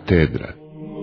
katedra.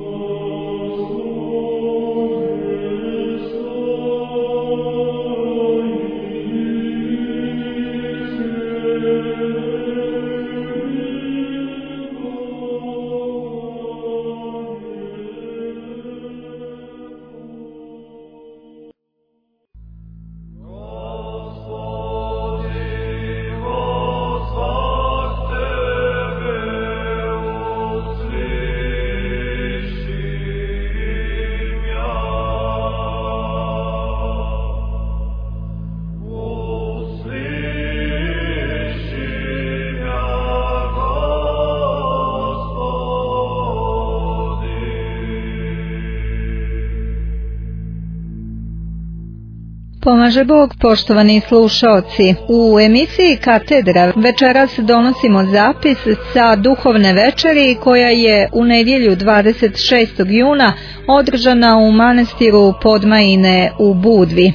Pomaže Bog, poštovani slušaoci. U emisiji Katedra večeras donosimo zapis sa duhovne večeri koja je u nedjelju 26. juna održana u manastiru Podmajine u Budvi.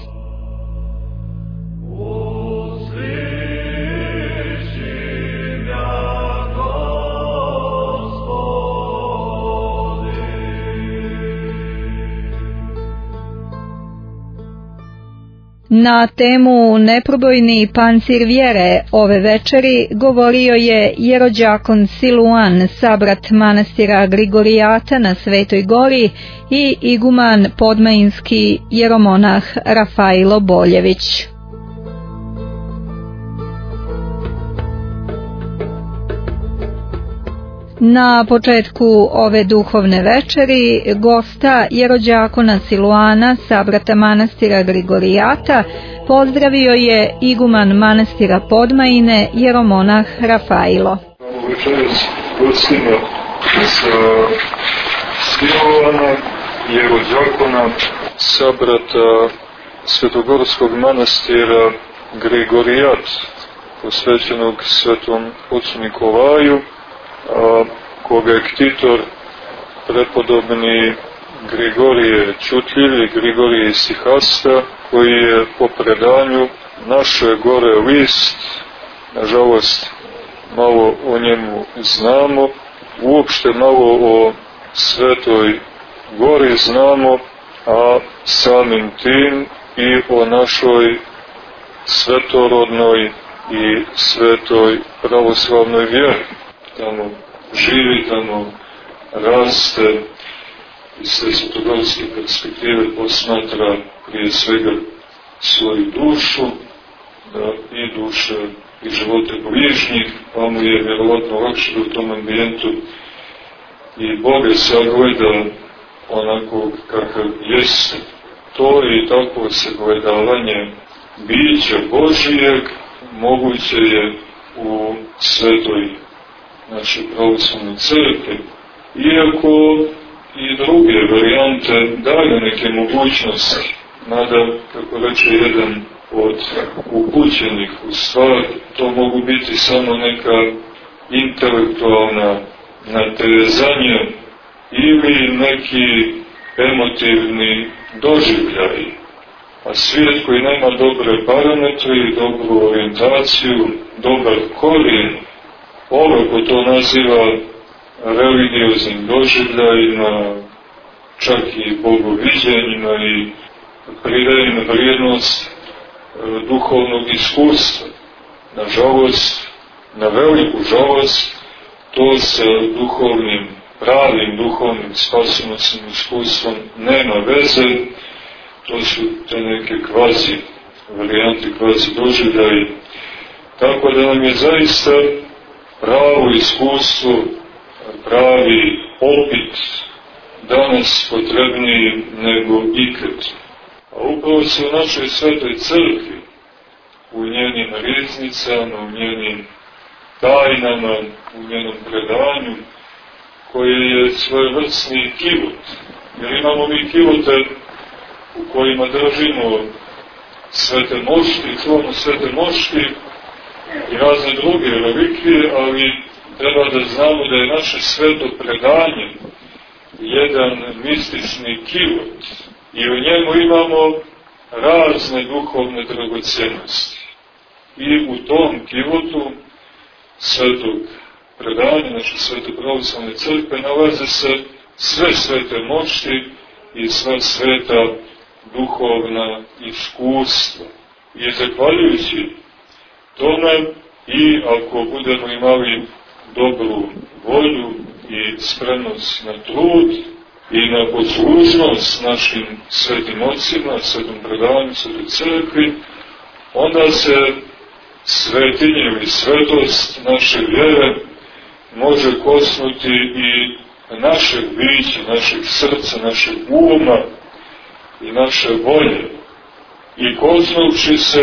Na temu Neprobojni pancir vjere ove večeri govorio je jerođakon Siluan, sabrat manastira Grigorijata na Svetoj Gori i iguman podmajinski jeromonah Rafailo Boljević. Na početku ove duhovne večeri gosta jerođakona Siluana, sabrata manastira Grigorijata, pozdravio je iguman manastira Podmajine, jeromonah Rafailo. Večeras gostima sa Siluana, jerođakona, sabrata Svetogorskog manastira Grigorijat, posvećenog Svetom ocu Nikolaju, koga je ktitor prepodobni Grigorije Ćutljivi, Grigorije Isihasta, koji je po predanju naše gore list. Nažalost, malo o njemu znamo, uopšte malo o Svetoj Gori znamo, a samim tim i o našoj svetorodnoj i svetoj pravoslavnoj vjeri. Tamo živi, tamo raste, iz te svetogorske perspektive posmatra prije svega svoju dušu, da i duše i živote bližnjih, pa mu je vjerovatno lakše u tom ambijentu i Boga sagleda onako kakav jeste. To i takvo sagledavanje bića Božijeg moguće je u svetoj naše pravoslavne crkve, iako i druge varijante daju neke mogućnosti, mada, kako reče jedan od upućenih u stvar, to mogu biti samo neka intelektualna natezanja ili neki emotivni doživljaj. A svijet koji nema dobre parametre i dobru orijentaciju, dobar korijen, olako to naziva religioznim doživljajima, čak i bogoviđenjima i pridaje na vrijednost duhovnog iskustva. Nažalost, na veliku žalost, to sa duhovnim, pravim duhovnim spasonosnim iskustvom nema veze. To su te neke kvazi varijante, kvazi doživljaji. Tako da nam je zaista pravo iskustvo, pravi opit danas potrebniji nego ikad. A upravo se u našoj svetoj crkvi, u njenim riznicama, u njenim tajnama, u njenom predanju, koje je svojevrsni kivot. Jer imamo mi kivote u kojima držimo svete mošti, čuvamo svete mošti i razne druge relikvije, ali treba da znamo da je naše sveto predanje jedan mistični kivot i u njemu imamo razne duhovne dragocjenosti. I u tom kivotu svetog predanje naše Svete pravoslavne crkve nalaze se sve svete moći i sva sveta duhovna iskustva. I zahvaljujući tome, i ako budemo imali dobru volju i spremnost na trud i na poslušnost našim svetim ocima, svetom predavanju, svetoj crkvi, onda se svetinje ili svetost naše vjere može kosnuti i našeg bića, našeg srca, našeg uma i naše volje. I kosnuvši se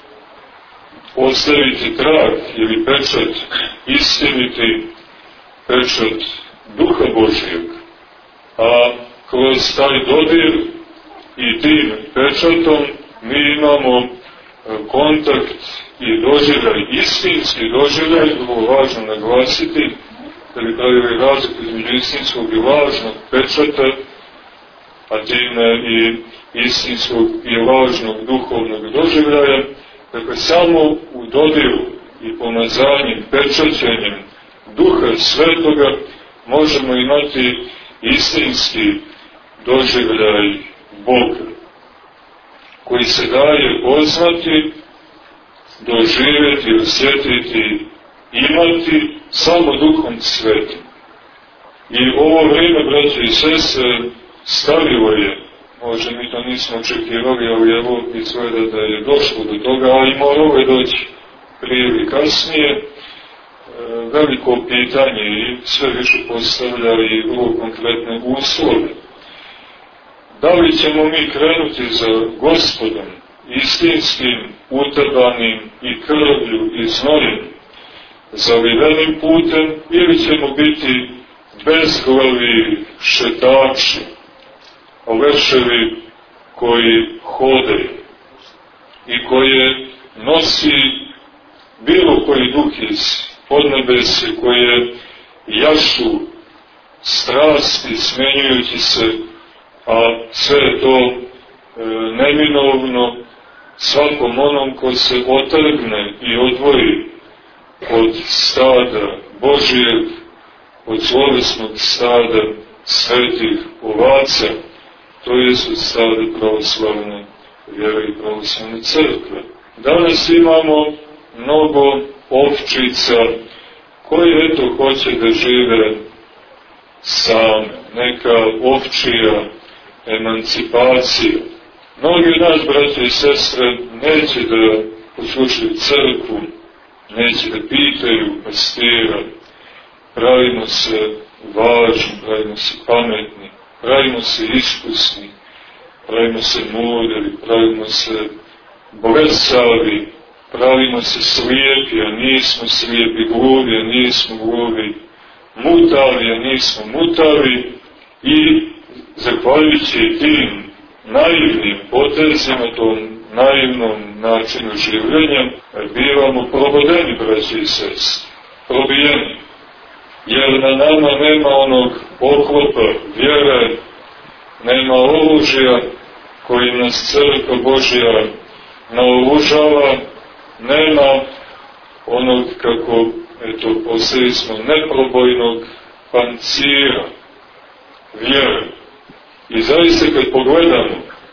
ostaviti trag ili pečat, istiniti pečat Duha Božijeg. A kroz taj dodir i tim pečatom mi imamo kontakt i doživljaj, istinski doživljaj, vrlo važno naglasiti, da bi pravili razlik između istinskog i lažnog pečata, a time i istinskog i lažnog duhovnog doživljaja. Dakle, samo u dodiru i pomazanjem, pečaćenjem Duha Svetoga možemo imati istinski doživljaj Boga, koji se daje poznati, doživjeti, osjetiti, imati samo Duhom Svetim. I ovo vrijeme, braće i sestre, stavilo je, možda mi to nismo očekivali, ali evo izgleda da je došlo do toga, a i moralo je doći prije ili kasnije, veliko pitanje i sve više postavlja i vrlo konkretne uslove. Da li ćemo mi krenuti za Gospodom, istinskim, utrbanim i krvlju i znojem, zalivenim putem, ili ćemo biti bezglavi šetači, leševi koji hodaju i koje nosi bilo koji duh iz podnebese, koje jašu strasti smenjujući se, a sve je to neminovno svakom onom ko se otrgne i odvoji od stada Božijeg, od slovesnog stada svetih ovaca, to je od stada pravoslavne vjere i pravoslavne crkve. Danas imamo mnogo ovčica koje eto hoće da žive same, neka ovčija emancipacija. Mnogi od nas, braće i sestre, neće da poslušaju crkvu, neće da pitaju pastira, pravimo se važni, pravimo se pametni, pravimo se iskusni, pravimo se mudri, pravimo se blesavi, pravimo se slijepi, a nismo slijepi, gluvi, a nismo gluvi, mutavi, a nismo mutavi, i zahvaljujući tim naivnim potezima, tom naivnom načinu življenja, bivamo probodeni, braći i sestri, probijeni, jer na nama nema onog oklopa vjere, nema oružja koji nas crkva Božja naoružava, nema onog, kako poslali smo, neprobojnog pancira vjere. I zaista kad pogledamo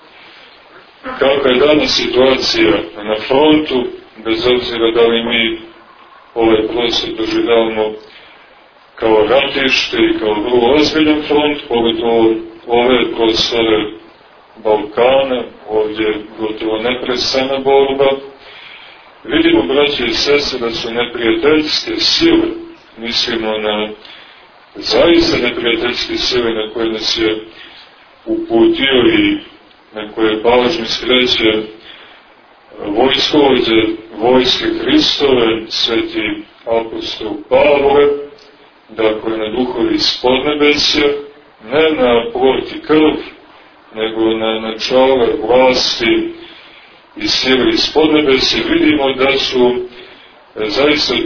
kakva je danas situacija na frontu, bez obzira da li mi ovaj prostor doživljavamo kao ratište i kao vrlo ozbiljan front, pogotovo ove prostore Balkana, ovdje gotovo neprestana borba, vidimo, braće i sestre, da su neprijateljske sile, mislimo na zaista neprijateljske sile na koje nas je uputio i na koje pažnju skreće vojskovođe vojske Hristove, sveti apostol Pavle, dakle na duhovi iz podnebesja, ne na plot i krv, nego na načale vlasti i sile iz podnebesja. Vidimo da su zaista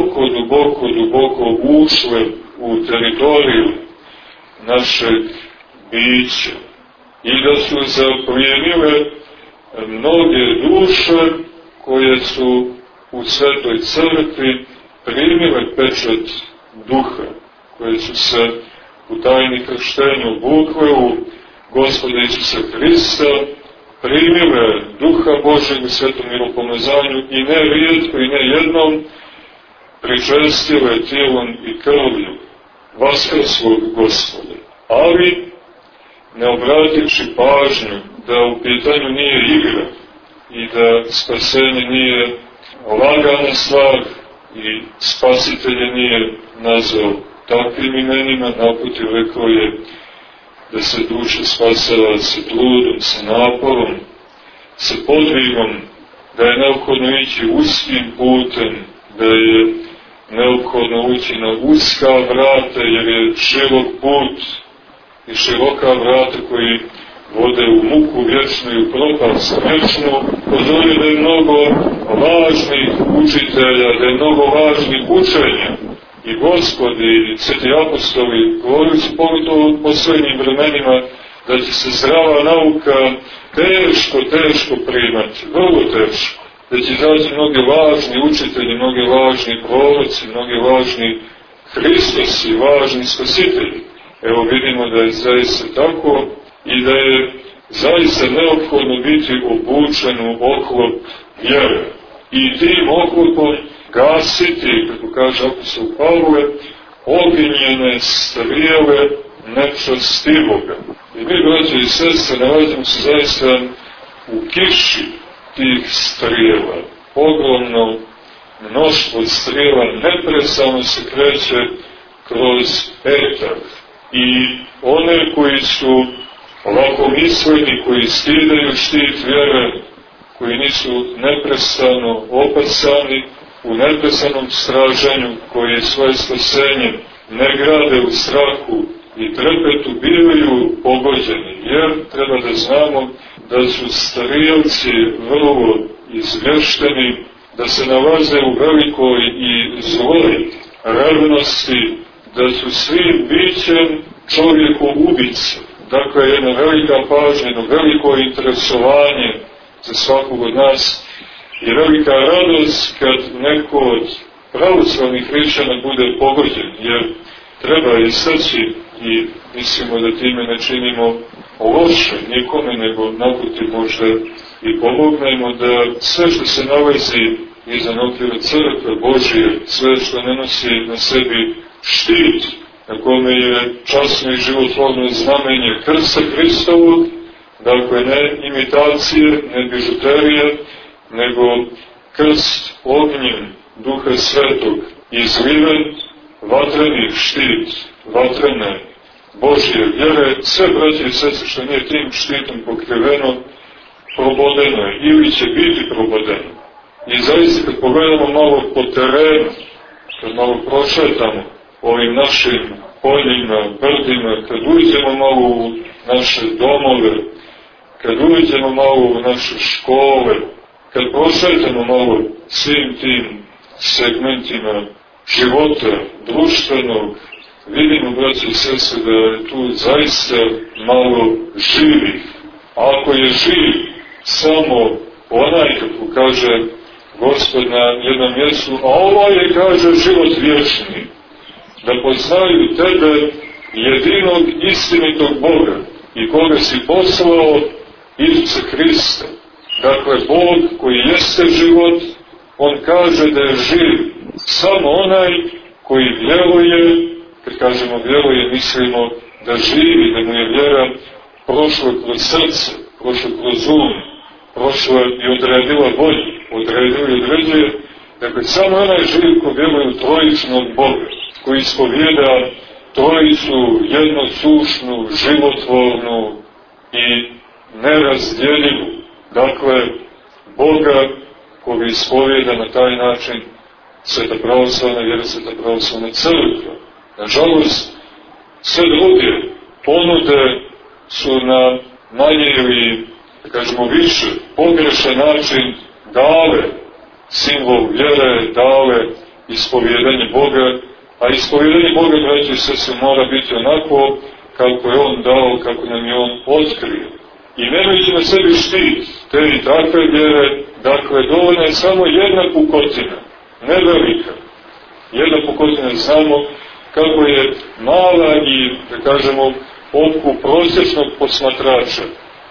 duboko ušle u teritoriju našeg bića i da su zaplijenile mnoge duše koje su u Svetoj crkvi primile pečat duha, koje su se u tajni krštenju obukle u Gospoda Isusa Hrista, primile duha Božeg u svetom miropomazanju i ne rijetko i ne jednom pričestile tijelom i krvlju vaskrslog Gospoda. Ali, ne obrativši pažnju da u pitanju nije igra i da spasenje nije lagana stvar i spasitelje nije nazvao takvim imenima, naprotiv rekao je da se duša spasava sa trudom, sa naporom, sa podvigom, da je neophodno ići uskim putem, da je neophodno ući na uska vrata, jer je širok put i široka vrata koji vode u muku vječnu i u propast vječnu. Pozorio da je mnogo važnih učitelja, da je mnogo važnih učenja. I Gospod i sveti apostoli govorili su pogotovo u posljednjim vremenima da će se zdrava nauka teško primati, vrlo teško. Da će izaći mnogi važni učitelji, mnogi važni proroci, mnogi važni Hristosi, važni spasitelji. Evo vidimo da je zaista tako i da je zaista neophodno biti obučen u oklop vjere. I tim oklopom gasiti, kako kaže apostol Pavle, ognjene strijele nečastivoga. I mi, braće i sestre, nalazimo se zaista u kiši tih strijela. Ogromno mnoštvo strijela neprestano se kreće kroz etar. I one koji su lakomisleni, koji skidaju štit vjere, koji nisu neprestano opasani u neprestanom stražanju, koji svoje spasenje ne grade u strahu i trepetu, bivaju pogođeni. Jer treba da znamo da su strijelci vrlo izvješteni, da se nalaze u velikoj i zloj revnosti, da su svim bićem čovjeku ubice. Dakle, jedna velika pažnja, jedno veliko interesovanje za svakog od nas i velika radost kad neko od pravoslavnih hrišćana bude pogođen, jer treba istaći i mislimo da time ne činimo loše nikome, nego naprotiv možda i pomognemo da sve što se nalazi izvan okvira crkve Božije, sve što ne nosi na sebi štit, na kome je časno i životvorno znamenje krsta Hristovog, dakle ne imitacije, ne bižuterije, nego krst ognjem Duha Svetog, izliven vatreni štit, vatrene Božje vjere, sve braće i sestre što nije tim štitom pokriveno, probodeno je ili će biti probodeno. I zaista kad pogledamo malo po terenu, kad malo prošetamo ovim našim poljima, brdima, kad uđemo malo u naše domove, kad uđemo malo u naše škole, kad prošetamo malo svim tim segmentima života društvenog, vidimo, braći i sestre, da je tu zaista malo živih. A ako je živ samo onaj, kako kaže Gospod na jednom mjestu, a ovo je, kaže, život vječni, da poznaju tebe, jedinog istinitog Boga i koga si poslao, Isusa Hrista. Dakle, Bog koji jeste život, on kaže da je živ samo onaj koji vjeruje. Kad kažemo vjeruje, mislimo da živi, da mu je vjera prošla kroz srce, prošla kroz um, prošla i odredila volju, odredila i određuje. Dakle, samo onaj živ ko vjeruje u trojičnog Boga, koji ispovijeda trojicu jednosušnu, životvornu i nerazdjeljivu. Dakle, Boga koga ispovijeda na taj način Sveta pravoslavna vjera, Sveta pravoslavna crkva. Nažalost, sve druge ponude su na manje ili, da kažemo, više pogrešan način dale simbol vjere, dale ispovjedanje Boga, a ispovjedanje Boga, braći i sestre, mora biti onako kako je On dao, kako nam je On otkrio. I nemajući na sebi štit te i takve vjere, dakle, dovoljna je samo jedna pukotina, ne velika, Jedna pukotina, znamo kako je mala i, da kažemo, oku prosječnog posmatrača,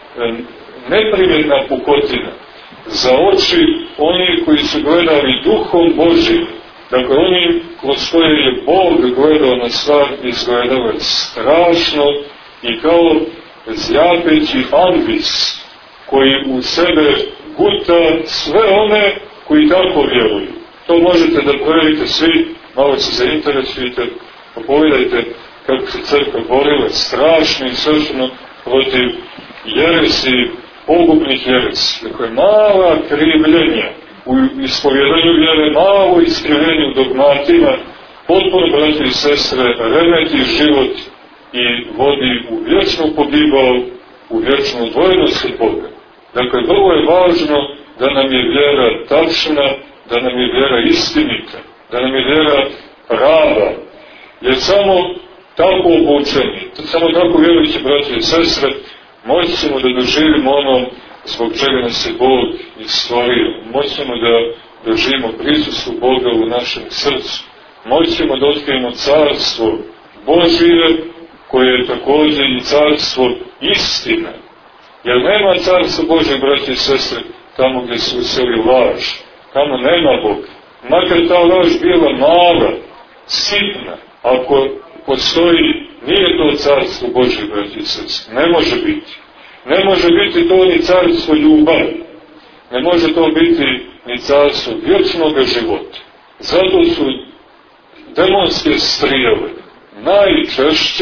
neprimjetna pukotina za oči oni koji su gledali duhom Božim, dakle oni kroz koje je Bog gledao na stvar, izgledao je strašno i kao zjapeći ambis koji u sebe guta sve one koji tako vjeruju. To možete da provjerite svi, malo se zainteresujete, pa pogledajte kako se crkva borila strašno i strašno protiv jeresi, pogubnih jeresi. Dakle, mala krivljenja u ispovjedanju vjere, malo iskrivljenje u dogmatima, potpuno, braći i sestre, remeti život i vodi u vječnu pogibao, u vječnu odvojenost od Boga. Dakle, vrlo je važno da nam je vjera tačna, da nam je vjera istinita, da nam je vjera prava, jer samo tako obučeni, samo tako vjerujući, braći i sestre, moći ćemo da doživimo ono zbog čega nas je Bog i stvorio. Moći ćemo da doživimo prisustvu Boga u našem srcu. Moći ćemo da otkrijemo carstvo Božije, koje je također i carstvo istina. Jer nema carstva Božje, braći i sestre, tamo gdje se useli laž. Tamo nema Boga. Makar ta laž bila mala, sitna, ako postoji, nije to carstvo Božje, braći i sestre. Ne može biti. Ne može biti to ni carstvo ljubavi. Ne može to biti ni carstvo vječnog života. Zato su demonske strijele najčešće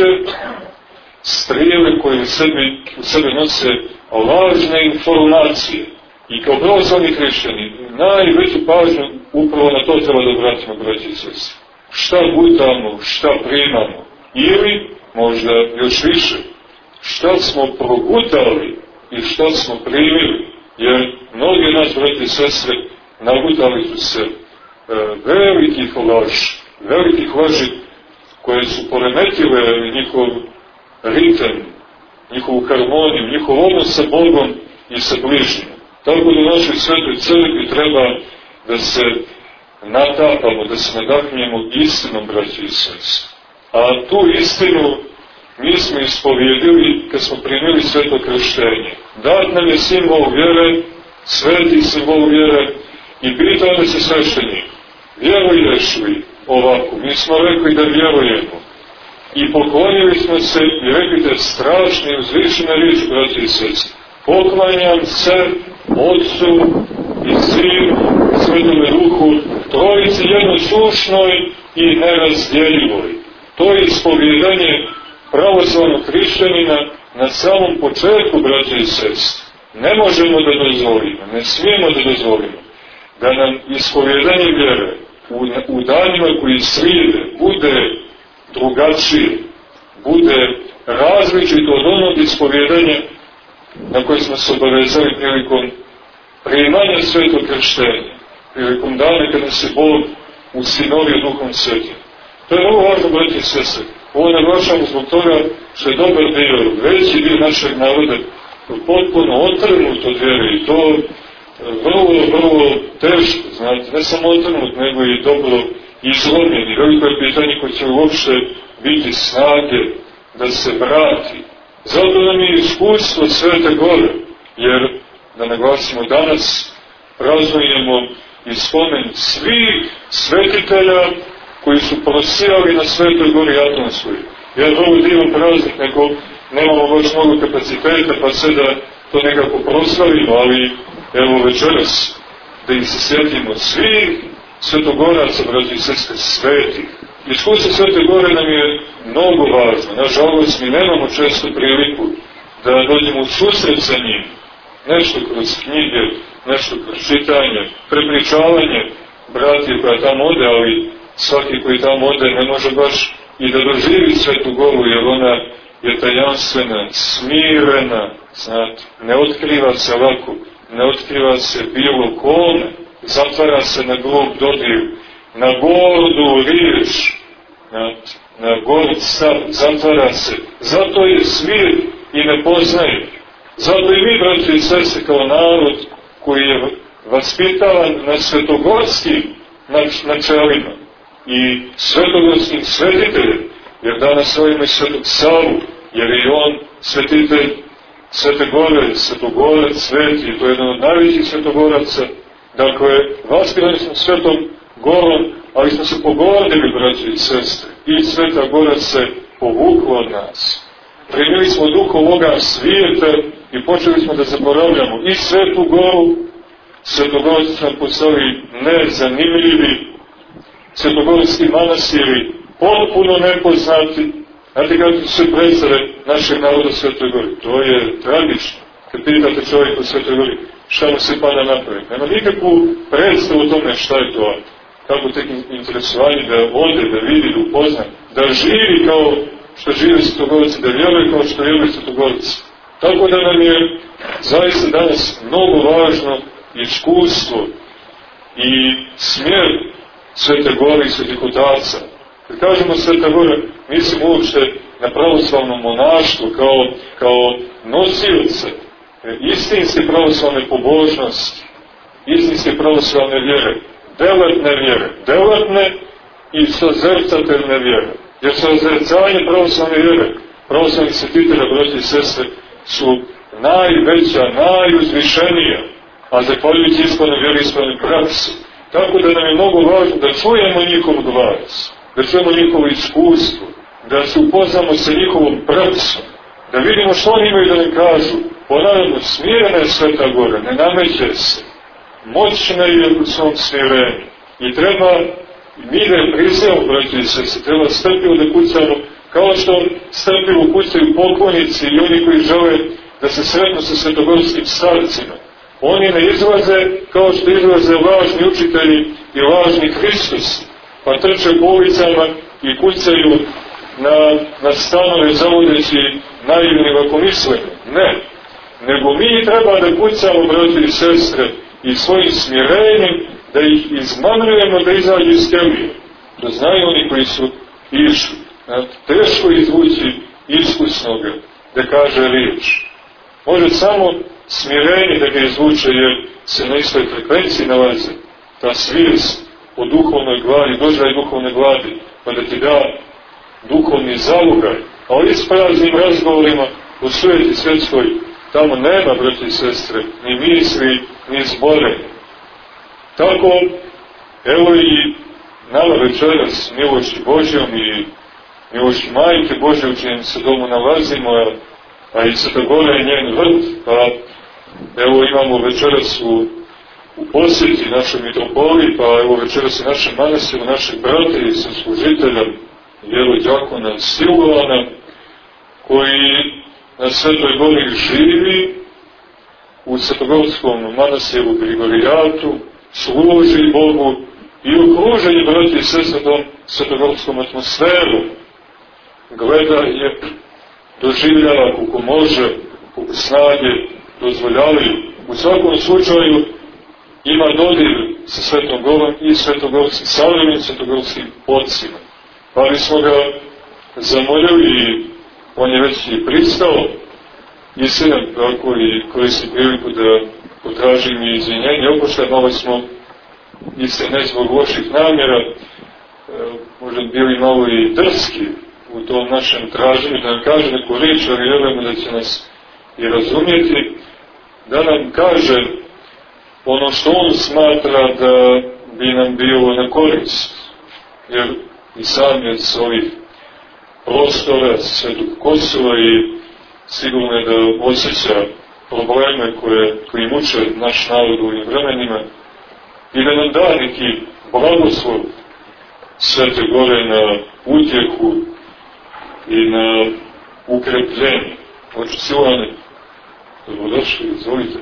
strijele koje u sebi nose lažne informacije. I kao pravoslavni hrišćani najveću pažnju upravo na to treba da obratimo, braći i sestre. Šta gutamo, šta primamo, ili možda još više, šta smo progutali i šta smo primili, jer mnogi nas, braći i sestre, nagutali su se velikih laži koje su poremetile njihov ritem, njihovu harmoniju, njihov odnos sa Bogom i sa bližnjim. Tako da u našoj svetoj crkvi treba da se natapamo, da se nadahnemo istinom, braći i sestre. A tu istinu mi smo ispovjedili kad smo primili sveto krštenje. Dat nam je simbol vjere, sveti simbol vjere, i pitao se sveštenik, vjeruješ li ovako? Mi smo rekli da vjerujemo. I poklonili smo se i rekli da je strašna i uzvišena riječ, braći i sestre. Poklanjam se Otcu i Sinu i Svetome Duhu, Trojici jednosušnoj i nerazdjeljivoj. To je ispovjedanje pravoslavnog hrišćanina na samom početku, braći i sestre. Ne možemo da dozvolimo, ne smijemo da dozvolimo da nam ispovjedanje vjere u danima koji slijede bude drugačije, bude različito od onog ispovjedanja na koje smo se obavezali prilikom primanja svetog krštenja, prilikom dana kada se Bog usinovio Duhom Svetim. To je vrlo važno, braći i sestre. Ovo naglašamo zbog toga što je dobar dio, veći dio našeg naroda potpuno otrgnut od vjere i to vrlo teško, znate, ne samo otrgnut, nego i dobro izlomljen. I veliko je pitanje ko će uopšte biti snage da se vrati. Zato nam je iskustvo Svete Gore, jer, da naglasimo, danas praznujemo i spomen svih svetitelja koji su prosijali na Svetoj Gori Atonskoj. Jer vrlo divan praznik, neko nemamo baš mnogo kapaciteta, pa sve da to nekako proslavimo, ali evo večeras da ih se sjetimo svih svetogoraca, braći i sestre, svetih. Iskustvo Svete Gore nam je mnogo važno. Nažalost, mi nemamo često priliku da dođemo u susret sa njim. Nešto kroz knjige, nešto kroz čitanje, prepričavanje bratije koja tamo ode, ali svaki koji tamo ode ne može baš i da doživi Svetu Goru, jer ona je tajanstvena, smirena, znate, ne otkriva se lako, ne otkriva se bilo kome, zatvara se na grub dodir, na gordu riječ, na gord stav, zatvara se. Zato je svijet i ne poznaje. Zato i mi, braći i sestre, kao narod koji je vaspitavan na svetogorskim načelima, i svetogorskim svetiteljem, jer danas slavimo i Svetog Savu, jer je on svetitelj Svete Gore, Svetogorac sveti, to je jedan od najvećih svetogoraca. Dakle, vaskrsli smo Svetom Gorom, ali smo se pogordili, braći i sestre, i Sveta Gora se povukla od nas. Primili smo duh ovoga svijeta i počeli smo da zaboravljamo i Svetu Goru. Svetogorci su nam postali nezanimljivi, svetogorski manastiri potpuno nepoznati. Znate kako su se predstave našeg naroda u Svetoj Gori? To je tragično. Kad pitate čovjek u Svetoj Gori, šta mu se pada napraviti? Nema nikakvu predstavu o tome šta je to, kako tek interesovanje da ode, da vidi, da upozna, da živi kao što žive Svetogorci, da vjeruje kao što vjeruje Svetogorci. Tako da nam je zaista danas mnogo važno iskustvo i smjer Svete Gore i Svetih Otaca. Kad kažemo Sveta Gora, mislim uopšte na pravoslavno monaštvo kao nosioce istinske pravoslavne pobožnosti, istinske pravoslavne vjere, deletne i sozercateljne vjere. Jer sozercanje pravoslavne vjere, pravoslavnih svetitelja, braći i sestre, su najveća, najuzvišenija, a zahvaljujući ispravnoj vjeri, ispravnoj praksi. Tako da nam je mnogo važno da čujemo njihov glas, da čujemo njihovo iskustvo, da se upoznamo sa njihovom praksom, da vidimo što oni imaju da nam kažu. Ponavljamo, smirena je Sveta Gora, ne nameće se, moćna je u svom smirenju i treba mi da je priznamo, braći i sestre, treba strpljivo da kucamo, kao što strpljivo kucaju poklonici i oni koji žele da se sretnu sa svetogorskim starcima. Oni ne izlaze kao što izlaze lažni učitelji i lažni Hristosi, pa trče po ulicama i kucaju na stanove zavodeći naivni lakomisleni. Ne, nego mi treba da kucamo, braći i sestre, i svojim smirenjem da ih izmamljujemo da izađu iz kelije. Da znaju oni koji su išli. Teško izvući iskusnoga da kaže riječ. Može samo smirenje da ga izvuče, jer se na istoj frekvenciji nalaze. Ta svijest o duhovnoj gladi, dožaj duhovne gladi, pa da ti da duhovni zalugaj. A o ispraznim razgovorima u svijeti svjetskoj, tamo nema, braći i sestre, ni misli, ni zborenja. Tako, evo i nama večeras, milošću Božjom i milošću Majke Božje, u čijem se domu nalazimo, a i Sveta Gora je njen vrt, pa evo imamo večeras u posjeti našoj mitropoli, pa evo večeras i našem manastiru, našeg brata i saslužitelja, vjerodjakona Silvana, koji na Svetoj Gori živi u Svetogorskom manastiru Grigorijatu, služi Bogu i okružen je, braći i sestre, tom svetogorskom atmosferu. Gleda je, doživljava koliko može, koliko snage dozvoljavaju. U svakom slučaju ima dodir sa Svetom Gorom i svetogorskim, savremenim svetogorskim ocima. Pa smo ga zamoljali i on je već i pristao. Istina, tako i koristim priliku da potražim i izvinjenje. Opoštaj, malo smo, istina, ne zbog loših namjera, možda bili malo i drski u tom našem traženju, da nam kaže neku riječ, ali vjerujemo da će nas i razumjeti, da nam kaže ono što on smatra da bi nam bilo na korist. Jer i sam je s ovih prostora, Svetog Kosova i sigurno je da osjeća probleme koji muče naš narod u ovim vremenima i da nam da neki blagoslov Svete Gore na utjehu i na ukrepljenje. Oče Silvane, dobrodošli, izvolite.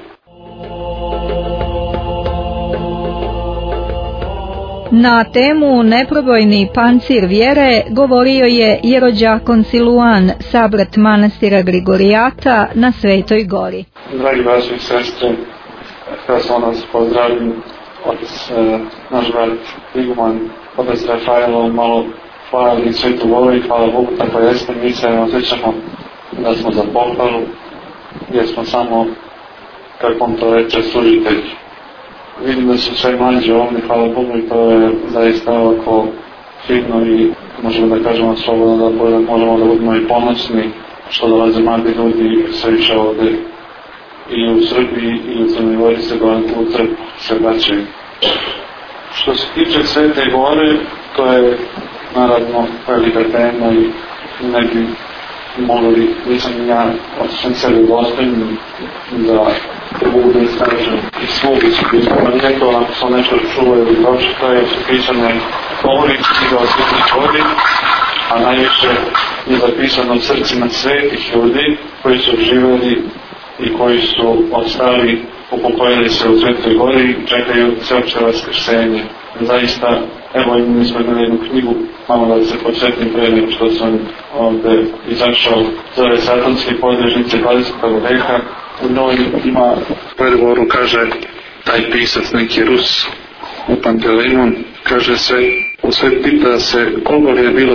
Na temu Neprobojni pancir vjere govorio je jerođakon Siluan, sabrat manastira Grigorijata na Svetoj Gori. Dragi braći i sestre, htio sam vas pozdravim otac naš brat Iguman, otac Rafaelo, malo hvalili Svetu Goru i hvala Bogu, tako jeste, mi se osjećamo da smo za pohvalu, jer smo samo, kako on to reče, služitelji. Vidim da su sve mlađe ovdje, hvala Bogu, i to je zaista ovako fino i možemo da kažemo slobodno da možemo da budemo i ponosni što dolaze mladi ljudi sve više ovde i u Srbiji i u Crnoj Gori se u crkvu se vraćaju. Što se tiče Svete Gore, to je naravno velika tema i ne bi mogli, nisam ja otičan sebe dostojni da mogu da istražem i slugi su biti neko, ako sam nešto čuo ili pročito je su pisane govori knjiga o Svetoj Gori, a najviše je zapisano srcima svetih ljudi koji su živeli i koji su ostali, upokojili se u Svetoj Gori i čekaju sveopće vaskrsenje. Zaista, evo mi smo imali jednu knjigu, malo da se podsjetim pre nego što sam ovde izašao, zove Satanske podrežnice 20. veka. U njoj ima predgovoru, kaže taj pisac, neki Rus, u Pantelimon, kaže sve pita se koliko je bilo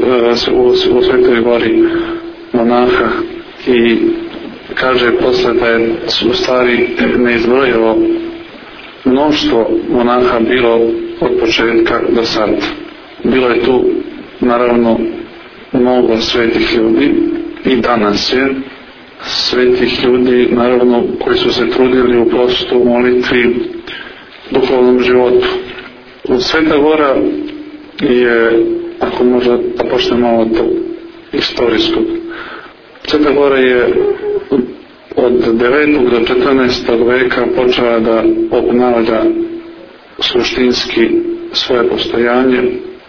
u Svetoj Gori monaha i kaže posle da je u stvari neizbrojivo mnoštvo monaha bilo od početka do sad. Bilo je tu naravno mnogo svetih ljudi i danas je svetih ljudi naravno koji su se trudili u postu, molitvi, duhovnom životu. Sveta Gora je, ako možda da počnemo malo od istorijskog, Sveta Gora je od 9. do 14. veka počela da obnavlja suštinski svoje postojanje,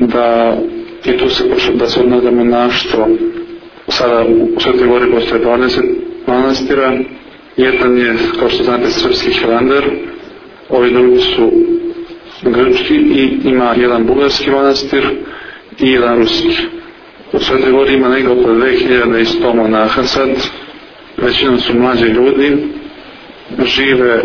i tu se počelo da se obnavlja monaštvo. Sada u Svetoj Gori postoje 20 manastira, jedan je, kao što znate, srpski Hilandar, ovi drugi su grčki i ima jedan bugarski manastir i jedan ruski. U Svetoj Gori ima negdje oko 2100 monaha sad, većinom su mlađi ljudi, žive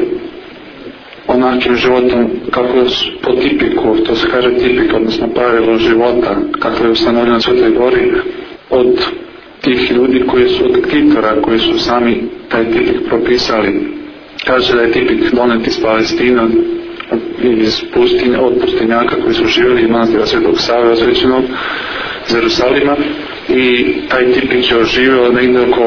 onakim životom kako je po tipiku, to se kaže tipik, odnosno pravilo života, kako je ustanovljeno na Svetoj Gori, od tih ljudi koji su od Titora, koji su sami taj tipik propisali. Kaže da je tipik donet iz Palestina, od pustinjaka koji su živjeli iz manastira Svetog Save osvećenog iz Jerusalima, i taj tipik je oživio negdje oko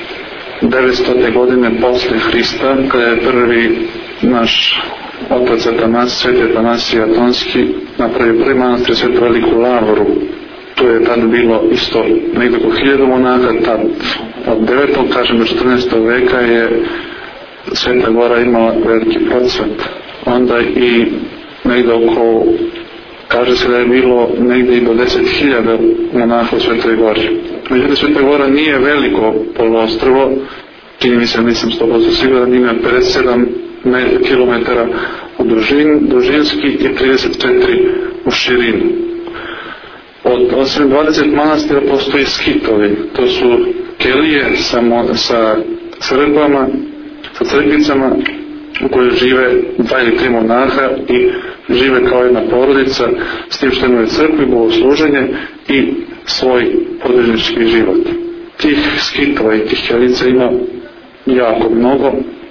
900. godine posle Hrista, kada je prvi naš otac Sveti Atanasij Atonski napravio prvi manastir Svetu Veliku Lavoru. To je tad bilo isto negdje oko 1000 monaha, tad od 9. kažem do 14. veka je Sveta Gora imala veliki procvat. Onda i negdje oko, kaže se da je bilo negdje i do 10.000 monaha u Svetoj Gori. Međutim, Sveta Gora nije veliko poluostrvo, čini mi se, nisam 100% siguran, ima 57 km u dužinski i 34 u širinu. Od 20 manastira postoji skitovi, to su kelije sa crkvama, sa crkvicama u kojoj žive 2 ili 3 monaha i žive kao jedna porodica, s tim što imaju crkvu, bogosluženje i svoj podružnički život. Tih skitova i tih kelica ima jako mnogo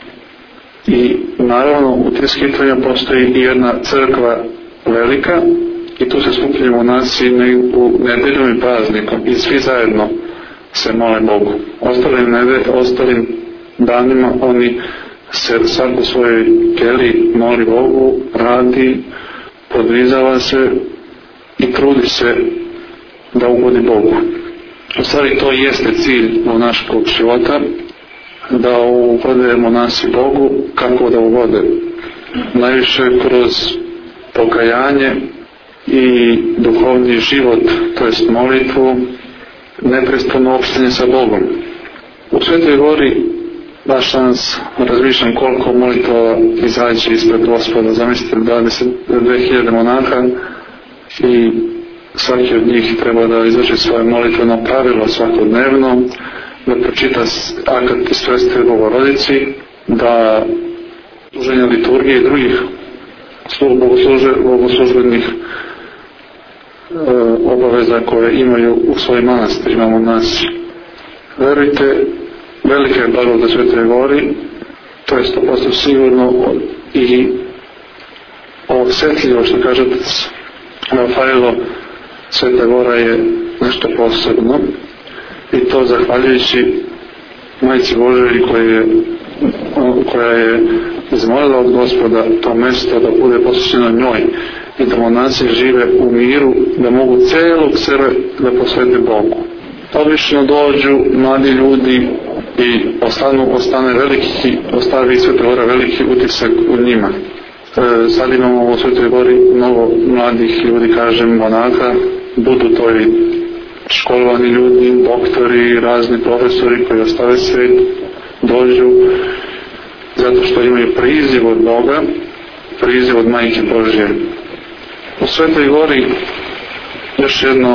i naravno u tim skitovima postoji i jedna crkva velika i tu se skupljaju monasi u nedeljom i praznikom i svi zajedno se mole Bogu. Ostalim danima oni se sad u svojoj keli moli Bogu, radi, podvizava se i trudi se da ugodi Bogu. U stvari to jeste cilj monaškog života, da ugode monasi Bogu. Kako da ugode? Najviše kroz pokajanje i duhovni život, to jest molitvu, neprestano opštenje sa Bogom. U Svetoj Gori baš danas razmišljam koliko molitva izaći ispred Gospoda. Zamislite 22.000 monaha i svaki od njih treba da izvrši svoje molitveno pravilo svakodnevno, da pročita akat iz Svete Bogorodici, da služenja liturgije i drugih bogoslužbenih obaveza koje imaju u svojim manastirima monasi. Verujte, velika je blagodat Svetoj Gori, to je 100% sigurno, i osjetljivo, što kaže otac Rafaelo, Sveta Gora je nešto posebno i to zahvaljujući Majci Božoj koja je izmolila od Gospoda to mjesto da bude posvećeno njoj i da monasi žive u miru, da mogu celog sebe da posvete Bogu. Obično dođu mladi ljudi i ostavi Sveta Gora veliki utisak u njima. Sad imamo u Svetoj Gori mnogo mladih ljudi, kažem, monaha, budu to i školovani ljudi, doktori, razni profesori koji ostave svet, dođu zato što imaju priziv od Boga, priziv od Majke Božje. U Svetoj Gori još jedno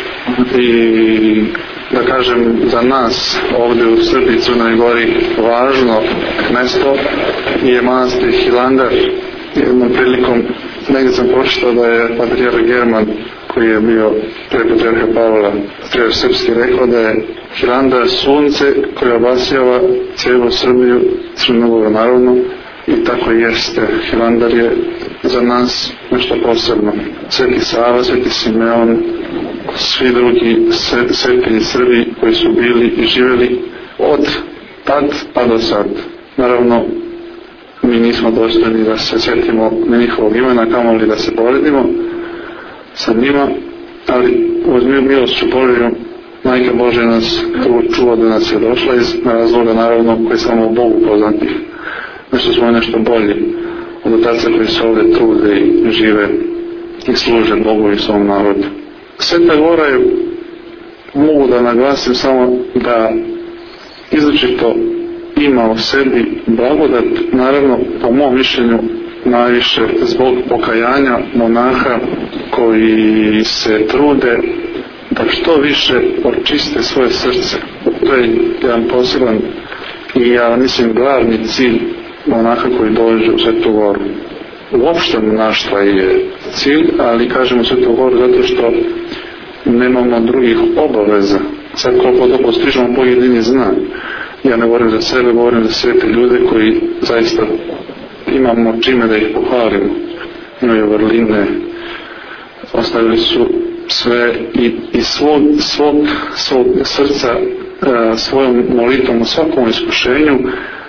i da kažem za nas ovdje u Srbiji i Crnoj Gori važno mjesto je manastir Hilandar. Jednom prilikom negdje sam pročitao da je patrijarh German, koji je bio pre patrijarha Pavla, patrijarh srpski, rekao da je Hilandar sunce koje obasjava cijelu Srbiju, Crnu Goru naravno, i tako jeste. Hilandar je za nas nešto posebno. Sveti Sava, Sveti Simeon, svi drugi sveti Srbi koji su bili i živjeli od tad pa do sad. Naravno, mi nismo dostojni da se sjetimo njihovog imena, kamoli da se poredimo sa njima, ali uz milošću Božju Majka Božja nas čuva da nas je došla iz razloga naravno koji samo Bogu poznati. Nešto smo nešto bolji od otaca koji se ovdje trude i žive i služe Bogu i svom narodu. Sveta Gora je, mogu da naglasim samo da izričito ima u sebi blagodat, naravno po mom mišljenju najviše zbog pokajanja monaha koji se trude da što više očiste svoje srce. To je jedan poseban i ja mislim glavni cilj monaha koji dođe u Svetu Goru. Uopšte monaštva je cilj, ali kažemo Svetu Goru zato što nemamo drugih obaveza. Sad koliko to postižemo pojedini zna. Ja ne govorim za sebe, govorim za sve te ljude koji zaista imamo čime da ih pohvalimo. Imaju vrline, ostavili su sve i svog srca svojom molitvom u svakom iskušenju,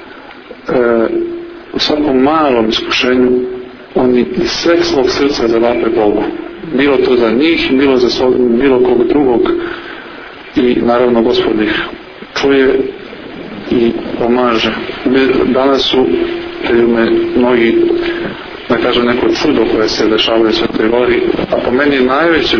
u svakom malom iskušenju oni iz sveg svog srca zavape Bogu. Bilo to za njih, bilo kog drugog, i naravno Gospod ih čuje i pomaže. Danas su mnogi, da kažem, neko čudo koje se dešavaju u Svetoj Gori, a po meni je najveće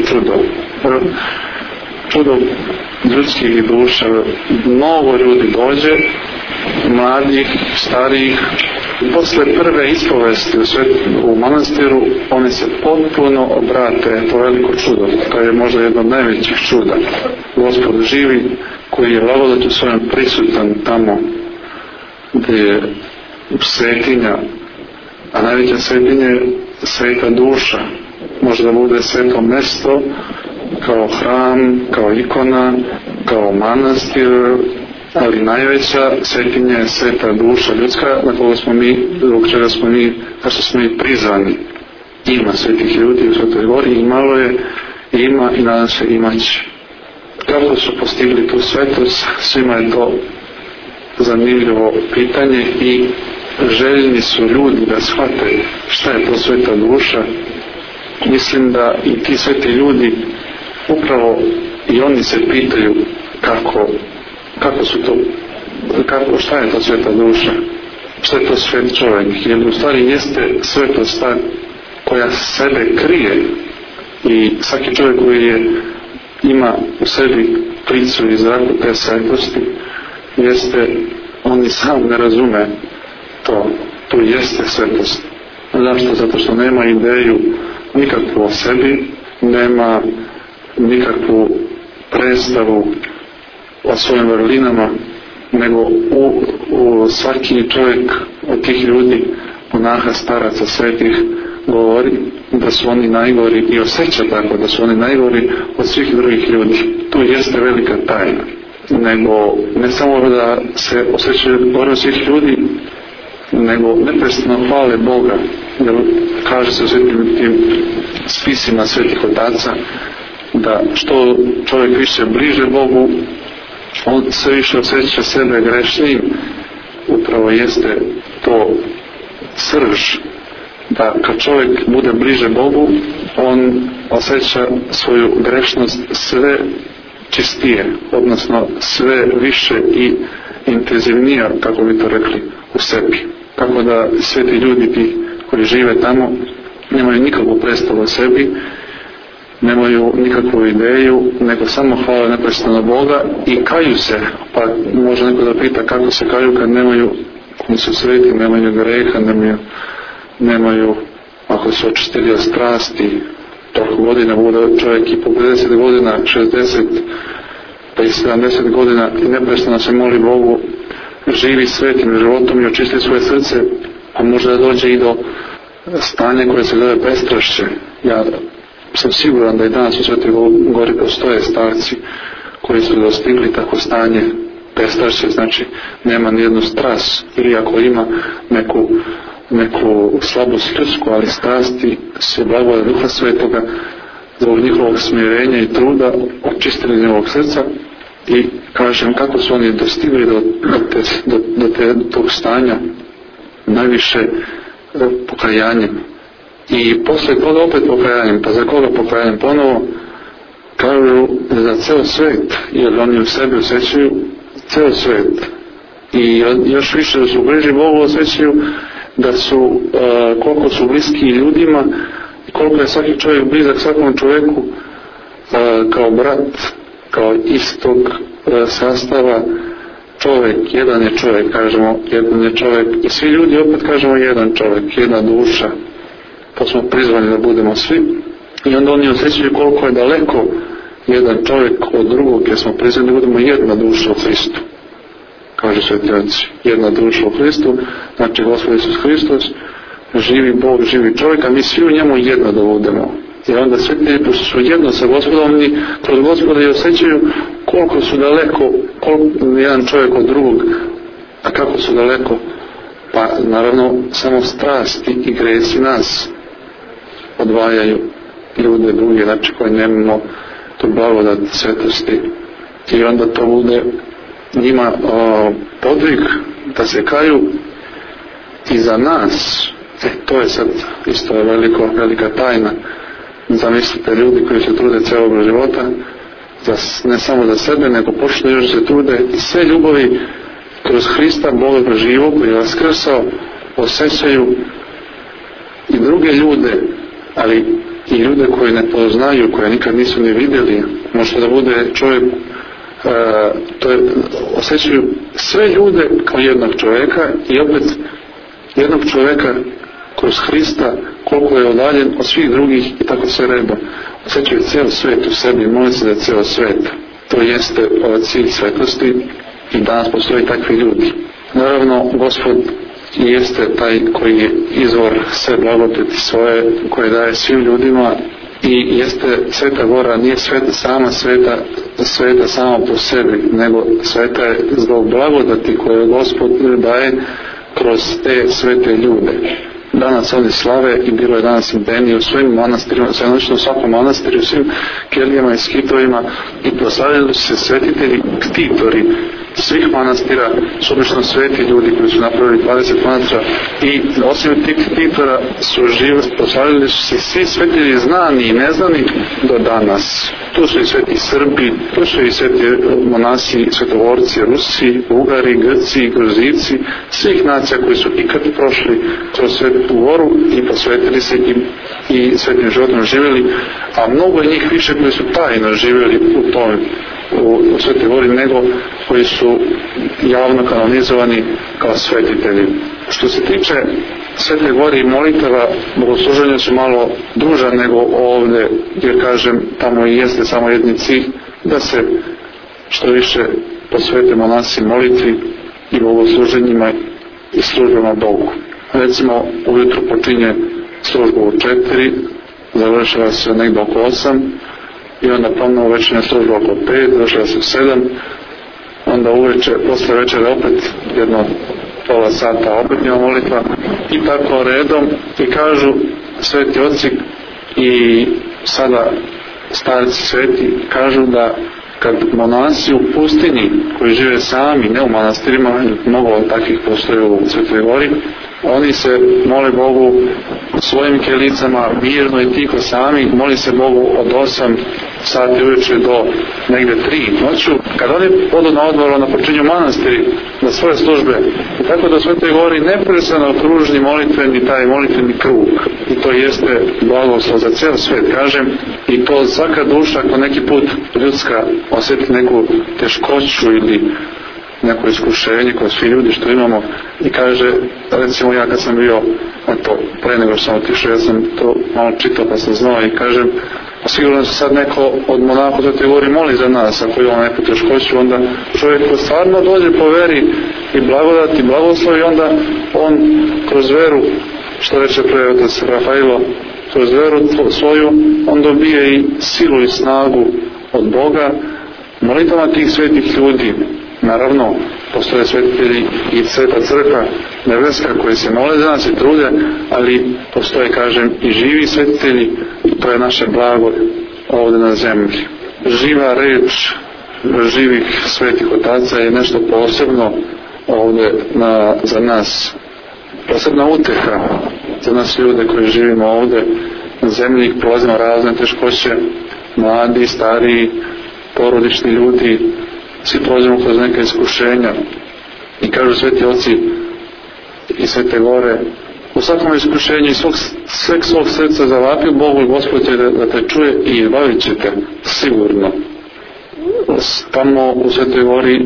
čudo ljudskih duša. Mnogo ljudi dođe, mladih, starijih, posle prve ispovesti u manastiru oni se potpuno obrate. To je veliko čudo, to je možda jedno od najvećih čuda. Gospod živi, koji je blagodat svojom prisutan tamo gdje je svetinja, a najveća svetinja je sveta duša. Može da bude sveto mesto kao hram, kao ikona, kao manastir, ali najveća svetinja je sveta duša ljudska, na koga smo mi, zbog čega smo mi, zašto smo mi prizvani. Ima svetih ljudi u Svetoj Gori, imalo je, ima i nadam se imaće. Kako su postigli tu svetost, svima je to zanimljivo pitanje i željni su ljudi da shvate šta je to sveta duša. Mislim da i ti sveti ljudi upravo i oni se pitaju kako su to, šta je to sveta duša, šta je to svet čovjek, jer u stvari jeste svetost ta koja sebe krije i svaki čovjek koji ima u sebi pricu i zraku te svetosti, jeste, on i sam ne razume to jeste svetost. Zašto? Zato što nema ideju nikakvu o sebi, nema nikakvu predstavu o svojim vrlinama, nego u svaki čovjek od tih ljudi, monaha, staraca, svetih, govori da su oni najgori i osjeća tako da su oni najgori od svih drugih ljudi. Tu jeste velika tajna. Nego ne samo da se osjećaju gori od svih ljudi, nego neprestano hvale Boga, jer kaže se u svetim tim spisima svetih otaca da što čovjek više bliže Bogu, on sve više osjeća sebe grešnim. Upravo jeste to srž, da kad čovjek bude bliže Bogu, on osjeća svoju grešnost sve čistije, odnosno sve više i intenzivnija, kako bi to rekli, u sebi. Tako da sve ti ljudi koji žive tamo nemaju nikakvu predstavu o sebi, nemaju nikakvu ideju, nego samo hvale neprestano Boga i kaju se. Pa može neko da pita kako se kaju kad nemaju, nisu sveti, nemaju greha, nemaju, ako su očistili od strasti, toliko godina bude čovjek i po 50 godina, 60 pa i 70 godina i neprestano se moli Bogu, živi svetim životom i očisti svoje srce, a može da dođe i do stanja koje se zove bestrašće. Ja sam siguran da i danas u Svetoj Gori postoje starci koji su dostigli tako stanje bestrašće, znači nema nijednu strast, ili ako ima neku slabost ljudsku, ali strasti se blagodat Duha Svetoga zbog njihovog smirenja i truda očistili njegovog srca. I kažem, kako su oni dostigli do tog stanja, najviše pokajanjem. I posle toga opet pokajanjem, pa za koga pokajanjem ponovo, kažu za ceo svet, jer oni u sebi osjećaju ceo svet. I još više su bliži Bogu, osjećaju da su, koliko su bliski ljudima, koliko je svaki čovjek blizak svakom čovjeku kao brat, kao istog sastava čovjek, jedan je čovjek, kažemo, jedan je čovjek i svi ljudi opet kažemo jedan čovjek, jedna duša, to smo prizvani da budemo svi i onda oni osjećaju koliko je daleko jedan čovjek od drugog, jer smo prizvani da budemo jedna duša u Hristu, kaže Sveti Oci, jedna duša u Hristu, znači Gospod Isus Hristos, živi Bog, živi čovjek, a mi svi u njemu jedno da budemo. I onda sve te, pošto su jedno sa Gospodom i kod Gospoda i osjećaju koliko su daleko, koliko jedan čovjek od drugog, a kako su daleko, pa naravno samo strasti i gresi nas odvajaju ljude druge, znači koji nemamo tu blagodat svetosti. I onda to bude njima podvig da se kaju i za nas. To je sad isto velika tajna. Zamislite ljudi koji se trude cijelog života, ne samo za sebe, nego počne još se trude i sve ljubavi kroz Hrista, Boga živog koji je vaskrsao, osjećaju i druge ljude, ali i ljude koji ne poznaju, koje nikad nisu ni vidjeli. Može da bude čovjek, osjećaju sve ljude kao jednog čovjeka i opet jednog čovjeka kroz Hrista, koliko je odaljen od svih drugih i tako sve redom. Osjećaju cijel svet u sebi, moli se za cijel svet. To jeste cilj svetosti i danas postoji takvi ljudi. Naravno, Gospod jeste taj koji je izvor sve blagodati svoje, koje daje svim ljudima i jeste Sveta Gora, nije sveta sama po sebi, nego sveta je zbog blagodati koje Gospod daje kroz te svete ljude. Danas oni slave i bilo je danas i beni u svim manastirima, svenočno u svakom manastiru, u svim kelijama i skitovima i proslavljali su se svetitelji ktitori svih manastira, su obično sveti ljudi koji su napravili 20 manastira i osim tih ktitora su proslavljali su se svi svetitelji znani i neznani do danas. Tu su i sveti Srbi, tu su i sveti monasi, svetovorci, Rusi, Ugari, Grci, Gruzici, svih nacija koji su ikad prošli kroz Svetu Goru i posvetili se i svetim životom živjeli, a mnogo je njih više koji su tajno živjeli u Svetoj Gori nego koji su javno kanonizovani kao svetitelji. Što se tiče Svete Gore i molitava, bogosluženja su malo duža nego ovdje, jer kažem, tamo i jeste samo jedni cilj da se što više posvete monasi molitvi i bogosluženjima i službama Bogu. Recimo, ujutro počinje službu u 4, završava se negdje oko 8 i onda ponovno večernja služba oko 5, završava se u 7, onda uveče, posle večera opet jedno pola sata obrednja molitva i tako redom i kažu sveti oci i sada starci sveti kažu da kad monasi u pustinji koji žive sami, ne u manastirima, mnogo takvih postoje u Svetoj Gori, oni se mole Bogu svojim kelicama mirno i tiho sami, moli se Bogu od 8 sati uveče do negde 3 noću. Kad oni odu na odmor, na počinju manastiri na svoje službe. I tako da u Svetoj Gori neprestano kružni molitveni taj molitveni krug. I to jeste blagoslov za cijel svet, kažem. I to svaka duša, ako neki put ljudska osjeti neku teškoću ili neko iskušenje koje svi ljudi što imamo i kaže, recimo ja kad sam bio, pre nego što sam otišao, ja sam to malo čitao pa sam znao i kažem, sigurno se sad neko od monaha u Svetoj Gori moli za nas, ako ima neku teškoću, onda čovjek ko stvarno dođe po veri i blagodat i blagoslov i onda on kroz veru, što reče pre otac Rafailo, kroz veru svoju, on dobije i silu i snagu od Boga, molitvama tih svetih ljudi. Naravno, postoje svetitelji i Sveta Crkva nebeska koji se mole za nas i trude, ali postoje, kažem, i živi svetitelji i to je naše blago ovdje na zemlji. Živa reč živih svetih otaca je nešto posebno ovdje za nas. Posebna uteha za nas ljude koji živimo ovdje na zemlji, prolazimo razne teškoće, mladi, stariji, porodični ljudi, svi prođemo kroz neka iskušenja i kažu sveti oci i Svete Gore, u svakom iskušenju i svog srca zavapi Bogu i Gospod će da te čuje i izbavit će te sigurno. Tamo u Svetoj Gori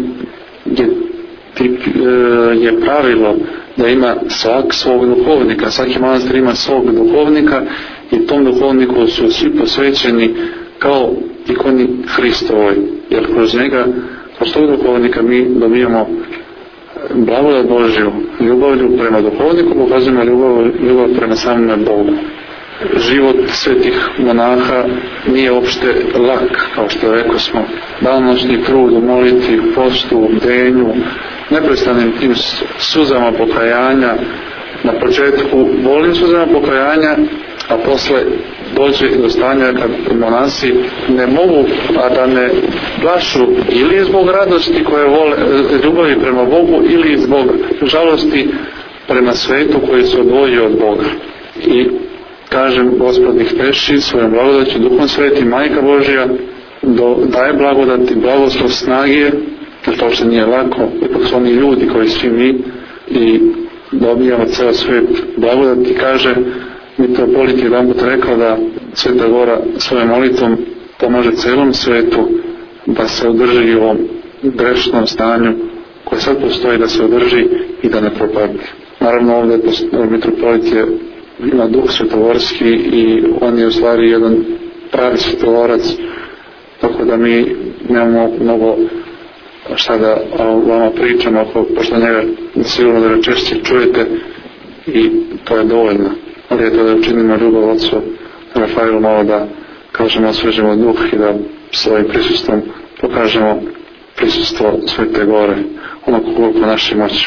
je pravilo da ima svak svog duhovnika, svaki manastir ima svog duhovnika i tom duhovniku su svi posvećeni kao ikoni Hristovoj, jer kroz njega, kroz tog duhovnika mi dobijamo blagodat Božju, ljubavlju prema duhovniku, pokazujemo ljubav prema samome Bogu. Život svetih monaha nije uopšte lak, kao što rekao smo, danonoćni trud u molitvi, postu, u bdenju, neprestanim tim suzama pokajanja, na početku bolim suzama pokajanja, a posle dođe do stanja kad monasi ne mogu, a da ne plašu ili zbog radosti koje vole, ljubavi prema Bogu, ili zbog žalosti prema svetu koji se odvojio od Boga. I kažem, Gospod ih teši svojom blagodaću, Duhom Sveti, Majka Božja daje blagodat i blagoslov snage, jer to što nije lako, ipak su oni ljudi koji svi mi i dobijamo ceo svet blagodat i kaže, mitropolit je jedan put rekao da Sveta Gora svojom molitvom pomaže celom svetu da se održi u ovom grešnom stanju koje sad postoji, da se održi i da ne propadne. Naravno ovdje mitropolit ima duh svetogorski i on je u stvari jedan pravi svetogorac, tako da mi nemamo mnogo šta da vama pričamo, pošto njega sigurno da ga češće čujete i to je dovoljno. Ali je to da učinimo ljubav Otcu Rafailu malo da kažemo osvežimo duh i da svojim prisustvom pokažemo prisustvo Svete Gore onako koliko naše moći.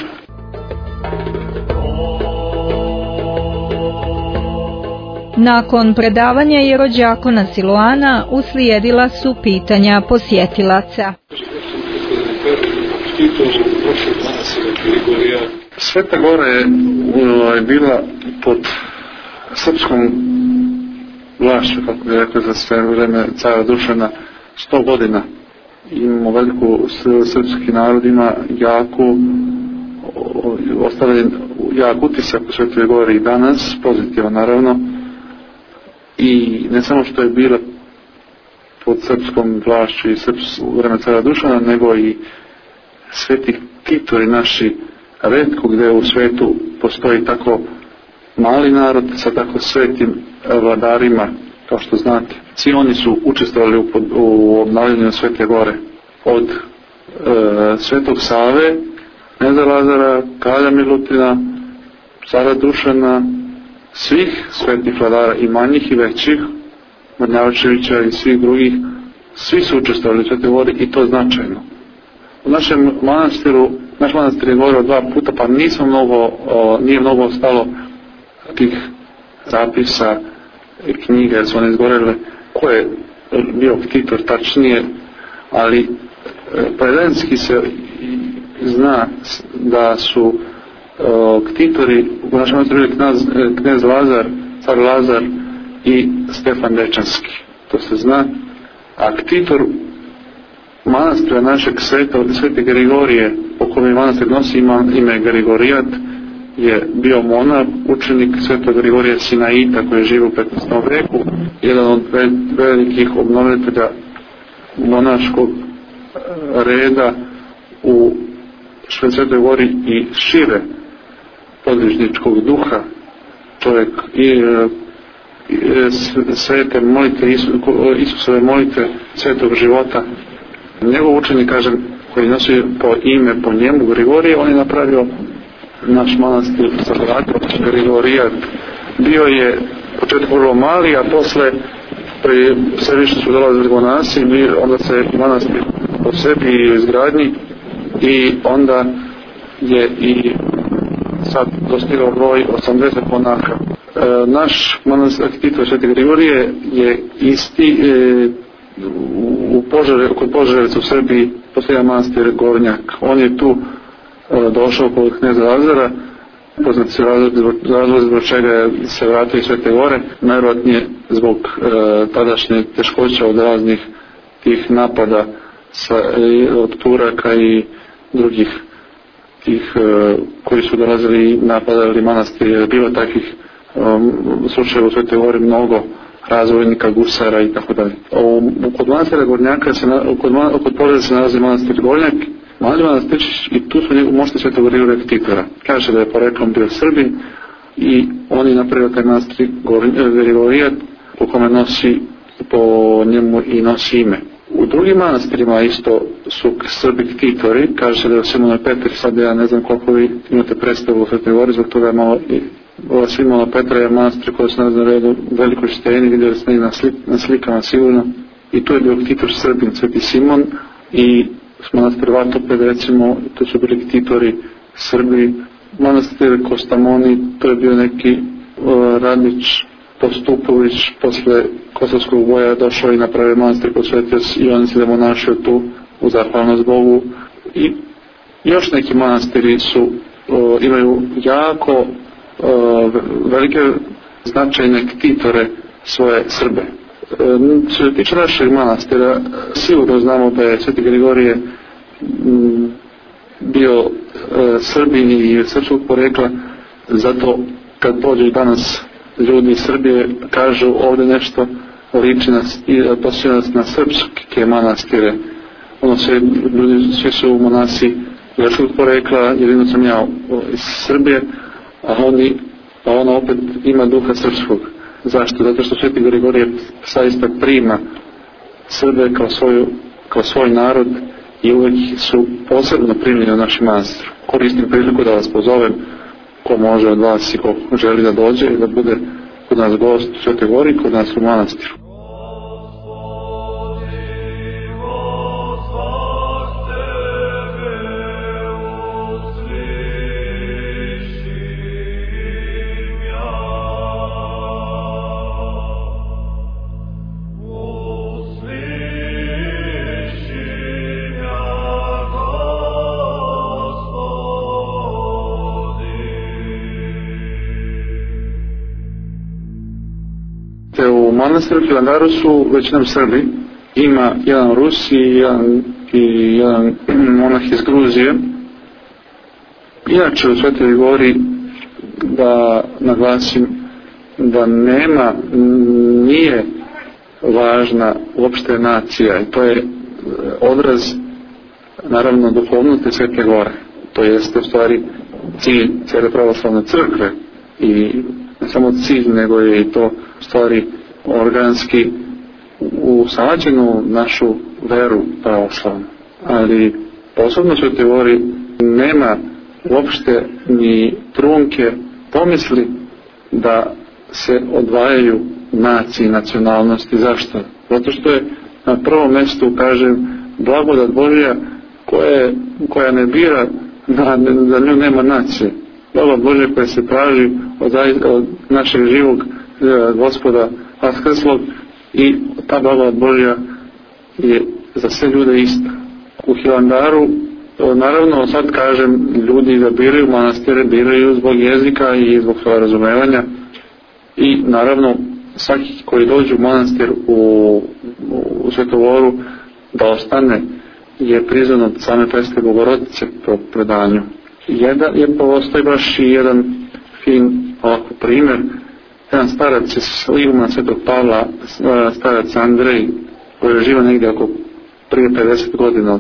Nakon predavanja jerođakona Siluana uslijedila su pitanja posjetilaca. Sveta Gora je bila pod srpskom vlašću, kako bi rekli, za sve vreme cara Dušana 100 godina. Imamo veliku, srpski narod ima ostavljen jak utisak u Svetoj Gori i danas, pozitivan naravno, i ne samo što je bila pod srpskom vlašću i u vreme cara Dušana, nego i sveti titori naši, retko gde u svetu postoji tako mali narod sa tako svetim vladarima, kao što znate. Svi oni su učestvovali u obnavljanju Svete Gore. Od Svetog Save, Kneza Lazara, kralja Milutina, cara Dušana, svih svetih vladara i manjih i većih, Mrnjavčevića i svih drugih, svi su učestvovali u Svetoj Gori i to značajno. U našem manastiru, naš manastir je govorio 2 puta, pa nije mnogo ostalo tih zapisa i knjiga, jer su one izgorele, koje bio ktitor tačnije, ali prevenski se zna da su ktitori u našem materiju knez Lazar, car Lazar i Stefan Dečanski. To se zna. A ktitor manastira našeg svete Grigorije, po kome manastir nosi ime Grigorijat, je bio monah, učenik svetog Grigorija Sinaita koji je živio u 15. veku, jedan od velikih obnovitelja monaškog reda u Svetoj Gori i šire podvižničkog duha. Čovjek svete molitve, Isusove molitve svetog života. Njegov učenik, kažem, koji nosi po njemu Grigorije, on je napravio naš manastir Grigorijat. Bio je početku vrlo mali, a posle sve više su dolazili monasi, onda se manastir po sebi izgradnji i onda je i sad dostigao broj 80 monaha. Naš manastir Titove Svete Grigorije je isti kod Požarevca u Srbiji postoji manastir Gornjak. On je tu došao kod kneza Lazara, poznat se razlog zbog čega se vratio iz Svete Gore, najvjerojatnije zbog tadašnje teškoća od raznih tih napada od Turaka i drugih tih koji su dolazili i napadali manastir. Je bilo takvih slučajeva u Svete Gori mnogo, razvojnika, gusara i tako dalje. Kod manastira Gornjaka kod Požarevca se nalazi manastir Gornjak, mali manastirčić, i tu su mošti Svetog Grigorija Ktitora. Kaže da je poreklom bio Srbin i on je napravio taj manastir Grigorijat po njemu i nosi ime. U drugim manastirima isto su Srbi ktitori. Kaže se da je Simona Petar, sad ja ne znam koliko vi imate predstavu u Svetoj Gori, zbog toga je malo Simona Petra je manastir koji se nalazi na redu u Velikoj Šteni, vidjeli ste i na slikama sigurno, i tu je bio ktitor Srbin Sveti Simon, i manastir Vatoped, recimo, to su bili ktitori Srbi. Manastir Kostamoni, to je bio neki Radić Postupović, posle Kosovskog boja došao i napravio manastir posvetio i on se demonašio tu u zahvalnost Bogu. I još neki manastiri imaju jako velike značajne ktitore svoje Srbe. Što se tiče našeg manastira, sigurno znamo da je Sveti Grigorije bio Srbin i srpskog porekla, zato kad dođu danas ljudi iz Srbije kažu ovdje nešto liči i posjeća nas na srpske manastire. Svi su monasi srpskog porekla, jedino sam ja iz Srbije, a ona opet ima duha srpskog. Zašto? Zato što Sveti Grigorije zaista prima Srbe kao svoj narod i uvijek su posebno primljeni u našem manastiru. Koristim priliku da vas pozovem, ko može od vas i ko želi da dođe i da bude kod nas gost u Svetoj Gori, kod nas u manastiru. U manastiru Hilandaru su većinom Srbi, ima jedan Rus i jedan monah iz Gruzije. Inače u Svetoj Gori, da naglasim da nije važna uopšte nacija, i to je odraz naravno duhovnosti Svete Gore. To jeste u stvari cilj cijele pravoslavne crkve, i ne samo cilj, nego je i to u stvari organski usađenu našu veru pravoslavnu. Ali posebno u Svetoj Gori nema uopšte ni trunke pomisli da se odvajaju nacije i nacionalnosti. Zašto? Zato što je na prvom mjestu, kažem, blagodat Božja koja ne bira, da nju nema nacije. Blagodat Božja koja se traži od našeg živog Gospoda Vaskrslog i ta blagodat Božja je za sve ljude ista. U Hilandaru, naravno sad kažem, ljudi da biraju manastire, biraju zbog jezika i zbog svoje razumevanja i naravno svaki koji dođe u manastir u Svetovoru da ostane je prizvan od same Presvete Bogorodice po predanju. Postoji baš i jedan fin ovako primjer. Jedan starac iz Iguman Svetog Pavla, starac Andrej, koji je živo negdje oko prije 50 godina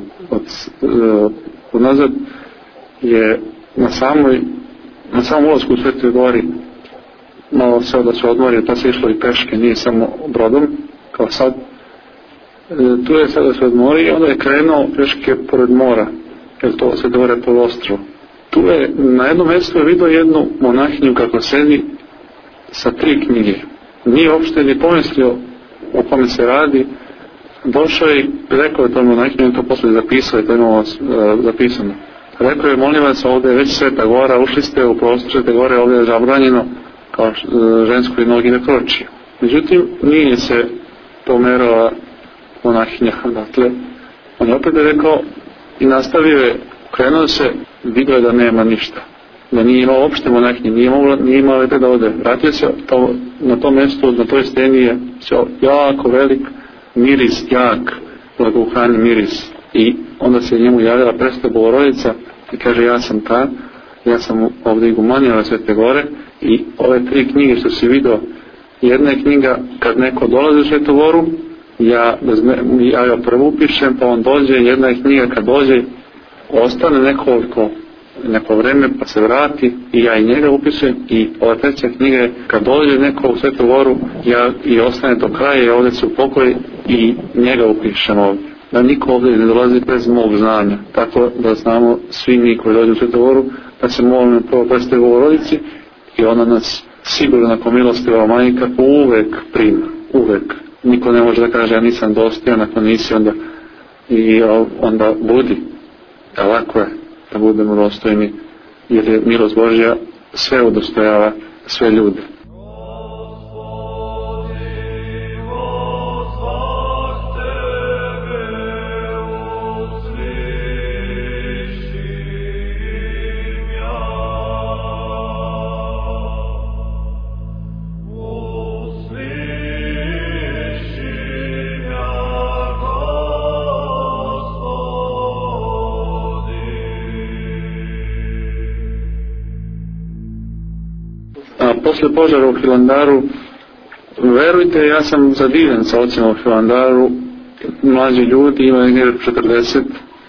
unazad, je na samom ulazku u Svetoj Gori malo se da se odmorio, pa se išlo i peške, nije samo brodom kao sad. Tu je sada se odmori i onda je krenuo peške pored mora, jer to se dore poluostrvo. Tu je na jednom mjestu vidio jednu monahinju kako sedi sa 3 knjige. Nije uopšte ni pomislio o kome se radi. Došao i rekao je toj monahinju, on to posle zapisao, to imamo zapisano. Rekao je, molim vas, ovdje je već Sveta Gora, ušli ste u prostor Svete Gore, ovdje je zabranjeno kao žensko i nogi ne kroči. Međutim, nije se pomerala monahinja. Dakle, on je opet rekao i nastavio je, krenuo se, vidio je da nema ništa, da nije imao uopšte monahinje, nije imao opet da ode. Vratio se na tom mjestu, na toj steni je jako velik miris, jak blagovrani miris, i onda se njemu javila Presveta Bogorodica i kaže, ja sam ta, ja sam ovdje igumanija Svete Gore, i ove 3 knjige što si vidio, jedna je knjiga kad neko dolazi u Svetu Goru, ja ga prvo upišem, pa on dođe, jedna je knjiga kad dođe, ostane neko vreme pa se vrati i ja i njega upisujem, i ova 3. knjiga je kad dođe neko u Svetu Goru i ostane do kraja i ovdje se upokoji i njega upišem ovdje. Da niko ovdje ne dolazi bez mog znanja, tako da znamo svi mi koji dođu u Svetu Goru da se molimo prvo Presvetoj Bogorodici i ona nas sigurno nakon milostiva majka uvek prima, uvek. Niko ne može da kaže ja nisam dostojan, ako nisi onda budi. A lako je da budemo dostojni, jer je milost Božja sve udostojava sve ljude. Posle požara u Hilandaru, verujte, ja sam zadivljen sa ocjenom u Hilandaru. Mlađi ljudi, ima 40,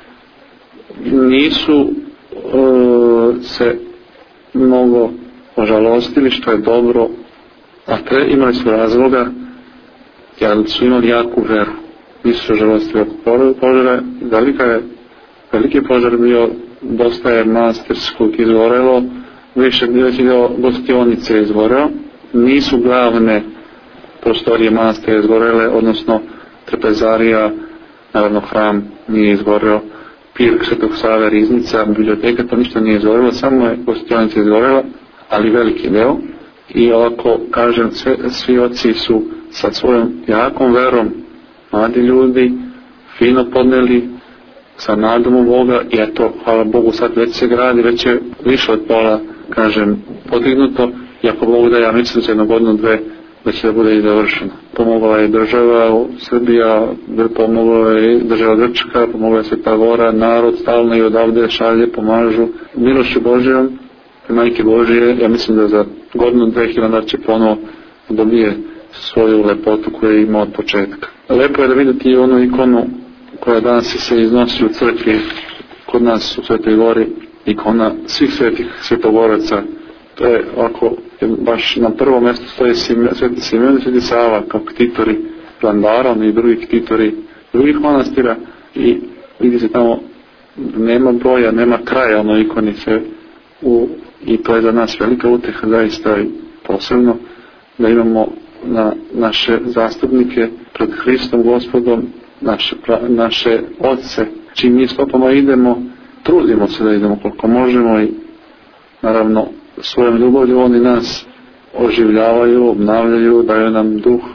nisu se mnogo ožalostili, što je dobro, a imali su razloga, jer su imali jaku veru. Nisu se ožalostili oko požara. Veliki požar bio, dosta je manastirskog izgorelo, veći deo gostionice izgoreo, nisu glavne prostorije manastira izgorele, odnosno trpezarija, naravno hram nije izgoreo, pirk Svetog Save, riznica, biblioteka, to ništa nije izgorelo, samo je gostionica izgorela, ali veliki deo. I ovako kažem, svi oci su sa svojom jakom verom, mladi ljudi, fino podneli sa nadom u Boga, i eto, hvala Bogu, sad već se gradi, već je više od pola, kažem, podignuto, i ako Bog da, ja mislim za 1 godinu, 2 da će da bude i završeno. Pomogla je država Srbija, pomogla je država Grčka, pomogla je Sveta Gora, narod stalno i odavde šalje, pomažu. Milošću Božijom, Majke Božije, ja mislim da za 1 godinu, 2 Hilandar će ponovo dobije svoju lepotu koju je imao od početka. Lepo je da vidjeti i onu ikonu koja danas se iznosi u crkvi kod nas u Svetoj Gori, ikona svih svetih svetogoraca. To je ovako, baš na prvom mjestu stoji Sveti Simeon i Sveti Sava kao ktitori Hilandara, i drugi ktitori drugih manastira, i vidi se tamo nema broja, nema kraja onoj ikoni se i to je za nas velika utjeha, zaista i posebno da imamo naše zastupnike pred Hristom Gospodom, naše oce, čim mi stopama idemo, trudimo se da idemo koliko možemo, i naravno svojom ljubavlju oni nas oživljavaju, obnavljaju, daju nam duh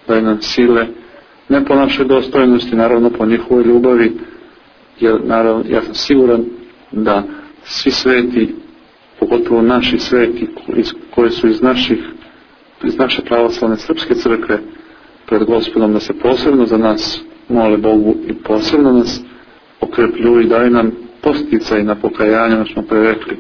daje nam sile, ne po našoj dostojnosti, naravno po njihovoj ljubavi, jer naravno ja sam siguran da svi sveti, pogotovo naši sveti koji su iz naše pravoslavne srpske crkve pred Gospodom, da se posebno za nas mole Bogu i posebno nas okrepljuju i daju nam posticaj na pokajanje, ono smo prerekli,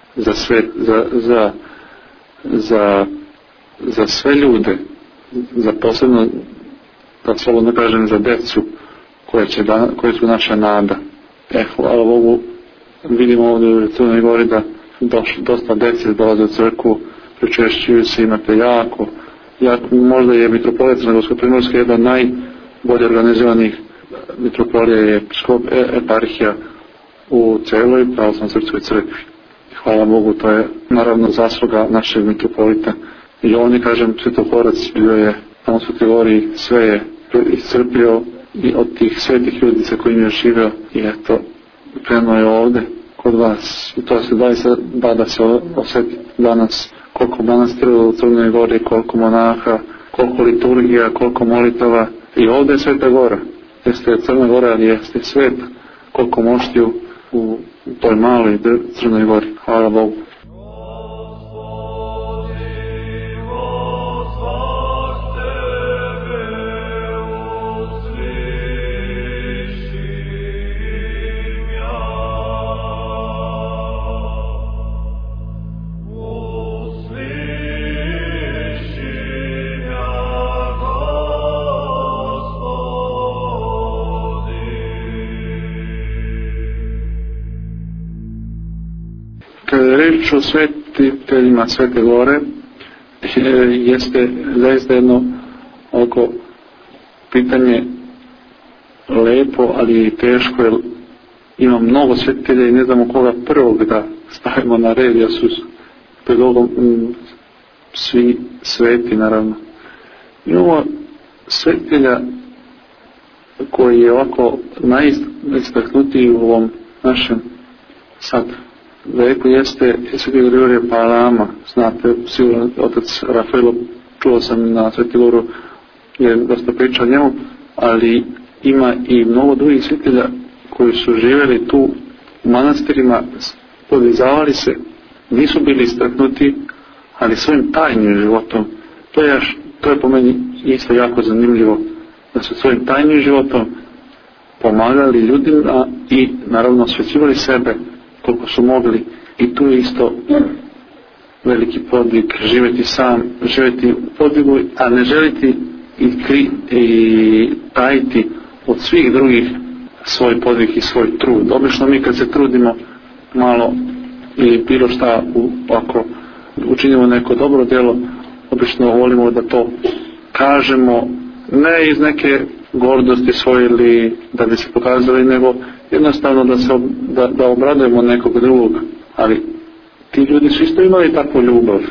za sve ljude, za posebno, da slobodno kažem, za decu koje su naša nada. Hvala Bogu, vidimo ovdje u Crnoj Gori da dosta dece dolaze u crkvu, pričešćuju se, imate jako, možda je mitropolija Crnogorsko-Primorska jedan najbolje organizovanih mitropolija je eparhija u celoj pravoslavnoj srpskoj crkvi. Hvala Bogu, to je naravno zasluga našeg mitropolita. I on je, kažem, svetohorac, bio je tamo u Svetoj Gori, sve je iscrpio i od tih svetih ljudi sa kojim je živio i eto, krenuo je ovde kod vas i to se da se osjeti danas koliko manastira u Crnoj Gori, koliko monaha, koliko liturgija, koliko molitava i ovde je Sveta Gora. Jeste Crna Gora, ali jeste svet, koliko moštiju u toj maloj Crnoj Gori. Hvala Bogu. Reč o svetiteljima Svete Gore jeste zaista jedno oko pitanje lepo, ali i teško, jer ima mnogo svetitelja i ne znamo koga prvog da stavimo na red, jer su pred Bogom svi sveti, naravno. Imamo svetitelja koji je ovako najistaknutiji u ovom našem sad veku jeste Sveti Grigorije Palama. Znate, sigurno otac Rafaelo, čuo sam na Sveti Goru, je dosta pričao o njemu, ali ima i mnogo drugih svetitelja koji su živjeli tu u manastirima, podizavali se, nisu bili istaknuti, ali svojim tajnim životom. To je po meni isto jako zanimljivo, da su svojim tajnim životom pomagali ljudima i naravno osvećivali sebe koliko su mogli, i tu je isto veliki podvig, živjeti u podvigu, a ne želiti i tajiti od svih drugih svoj podvig i svoj trud. Obično mi kad se trudimo malo ili bilo šta, ako učinimo neko dobro djelo, obično volimo da to kažemo, ne iz neke gordosti svoje ili da bi se pokazali, nego jednostavno da obradujemo nekog drugog. Ali ti ljudi su isto imali takvu ljubav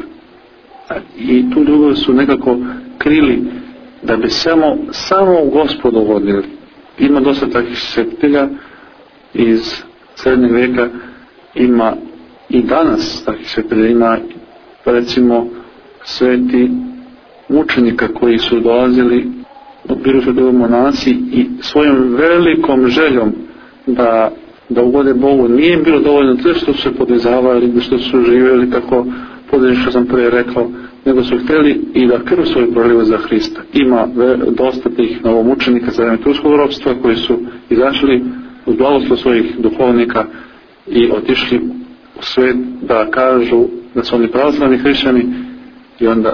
i tu ljubav su nekako krili da bi samo u Gospodu vodili. Ima dosta takvih svetitelja iz srednjeg vijeka, ima i danas takvih svetitelja, ima recimo sveti mučenika koji su dolazili, bili su bili monasi i svojom velikom željom da ugode Bogu, nije im bilo dovoljno to što su se podizavali, što su živjeli tako podizavali, što sam prije rekao, nego su htjeli i da krv svoju proliva za Hrista. Ima dosta tih novomučenika za vreme turskog ropstva koji su izašli uz blagoslov svojih duhovnika i otišli u svet da kažu da su oni pravoslavni hrišćani i onda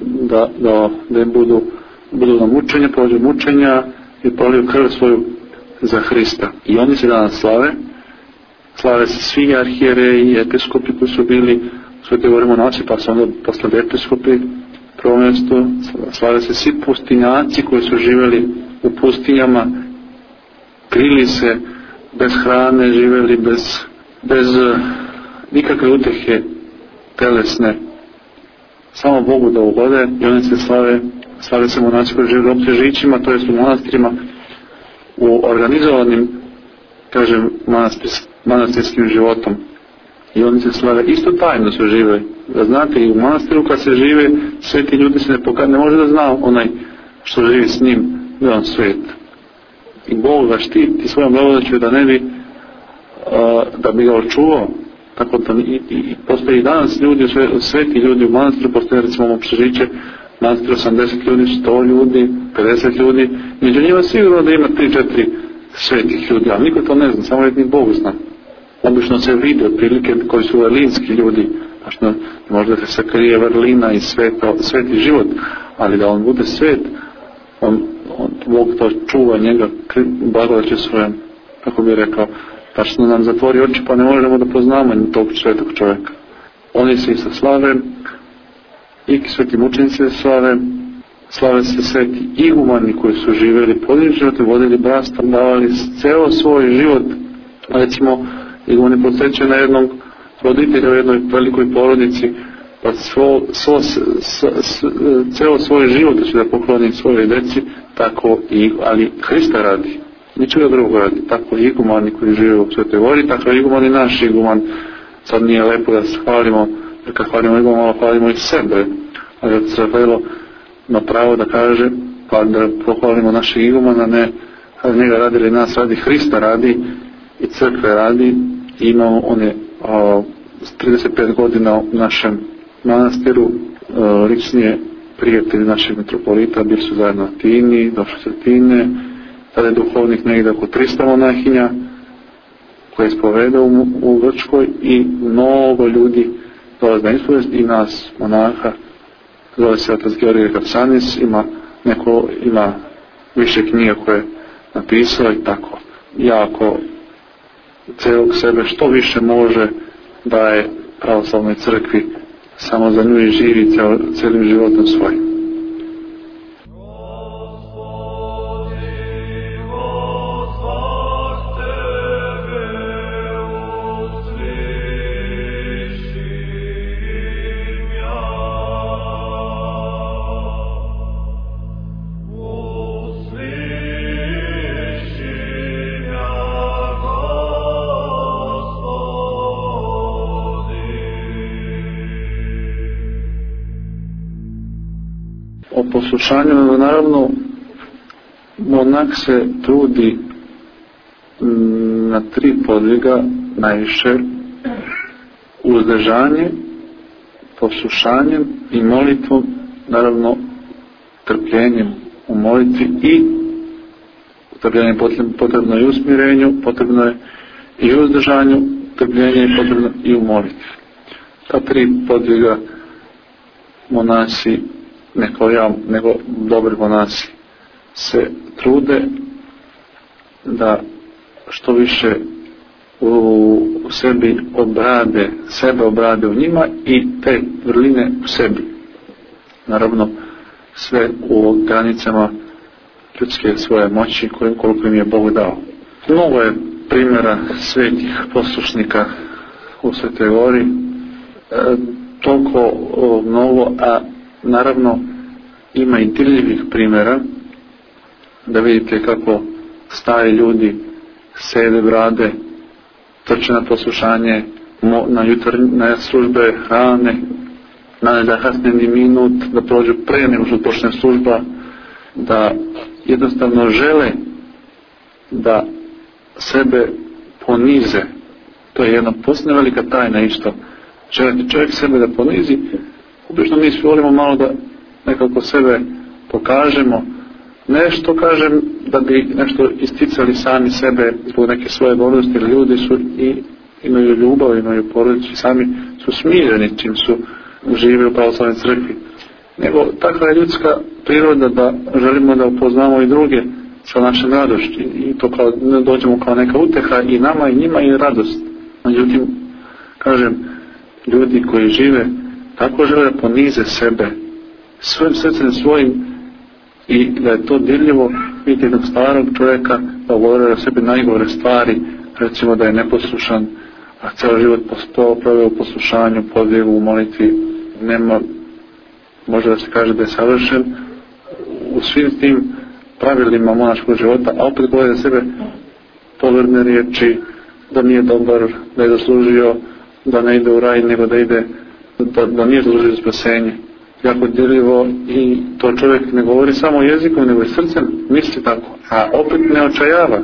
da budu na mučenje, prođu mučenja i proliju krv svoju za Hrista. I oni se danas slave se svi arhijereji i episkopi koji su bili u Svetoj Gori monaci, pa su onda postali episkopi prvo mjesto. Slave se svi pustinjaci koji su živjeli u pustinjama, krili se bez hrane, živjeli bez nikakve utehe telesne, samo Bogu da ugode, i oni se slave se monaci koji žive u optežićima, to jest u monastirima, u organizovanim, kažem, manastirskim životom. I oni se slave isto tajno su žive. Da znate, i u manastiru kad se žive, sve ti ljudi se ne može da zna onaj što živi s njim, da je on svet. I Bog ga štiti svojom blagodaću da ne bi, da bi ga očuvao. Tako da i postoji i danas ljudi, sveti ljudi u manastiru, postoje recimo opširiće, manastir 80 ljudi, 100 ljudi, 50 ljudi, među njima sigurno da ima 3-4 svetih ljudi, ali niko to ne zna, samo jedni Bog zna. Obično se vidi otprilike koji su vrlinski ljudi, što možda se krije vrlina i sveti život, ali da on bude svet, Bog to čuva njega blagodaću svojom, kako bi rekao, pa što nam zatvori oči pa ne možemo da poznamo tog svetog čovjeka. Oni se i sa slave, i sveti mučenici se slave se sveti igumani koji su živjeli podivni život, vodili bratstvo, davali ceo svoj život. Recimo, igumani podsjećaju na jednog roditelja u jednoj velikoj porodici, pa ceo svoj život će da pokloni svojoj deci, tako i, ali Hrista radi, ničega drugog radi, tako i igumani koji žive u Svetoj Gori, tako i iguman i naš iguman. Sad nije lepo da se hvalimo, jer kad hvalimo igumana, hvalimo i sebe, ali od Rafaelo na pravo da kaže, pa da pohvalimo našeg igumana, ne kada njega radi ili nas radi, Hrista radi i crkve radi. Imamo on je 35 godina u našem manastiru, ličnije prijatelji našeg metropolita, bili su zajedno u Atini, došli su Atine, tada je duhovnik negdje oko 300 monahinja koje je spovedao u Grčkoj i mnogo ljudi dolaze na ispovest i nas monaha, zove se otac Georgije Kapsanis, ima više knjiga koje je napisao i tako. Jako celog sebe što više može daje pravoslavnoj crkvi, samo za nju i živi celim životom svojim. O poslušanju, naravno, monak se trudi na 3 podviga najviše: uzdržanje, poslušanjem i molitvom, naravno trpljenjem u molitvi, i trpljenje potrebno i u smirenju, potrebno je i u uzdržanju, trpljenje je potrebno i u molitvi. Ta 3 podviga monasi, ne kao ja, nego dobri monasi, se trude da što više u sebi obrade u njima i te vrline u sebi. Naravno, sve u granicama ljudske svoje moći koliko im je Bog dao. Mnogo je primjera svetih poslušnika u Svetoj Gori, toliko mnogo, a naravno ima i dirljivih primjera, da vidite kako stari ljudi sede, brade, trče na poslušanje, na službe hrane, da kasne ni minut, da prođu pre nego što počne služba, da jednostavno žele da sebe ponize. To je jedna posebna velika tajna isto. Želite čovjek sebe da ponizi. Obično mi svi volimo malo da nekako sebe pokažemo, nešto kažem da bi nešto isticali sami sebe zbog neke svoje bolesti, jer ljudi su i imaju ljubav, imaju porodicu, sami su smireni čim su žive u pravoslavnoj crkvi. Nego takva je ljudska priroda da želimo da upoznamo i druge sa našem radošću i to kao, dođemo kao neka uteha i nama i njima i radost. Međutim, kažem, ljudi koji žive tako žele da ponize sebe svojim srcem svojim i da je to dirljivo. Vidite jednog starog čovjeka da govore o sebi najgore stvari, recimo da je neposlušan, a ceo život proveo u poslušanju, podvigu, u molitvi, nema, može da se kaže da je savršen u svim tim pravilima monaškog života, a opet govore za sebe povrne riječi, da nije dobar, da je zaslužio da ne ide u raj, nego da ide, da nije zaslužio spasenje. jako dirljivo i to čovjek ne govori samo jezikom, nego i srcem misli tako, a opet ne očajava.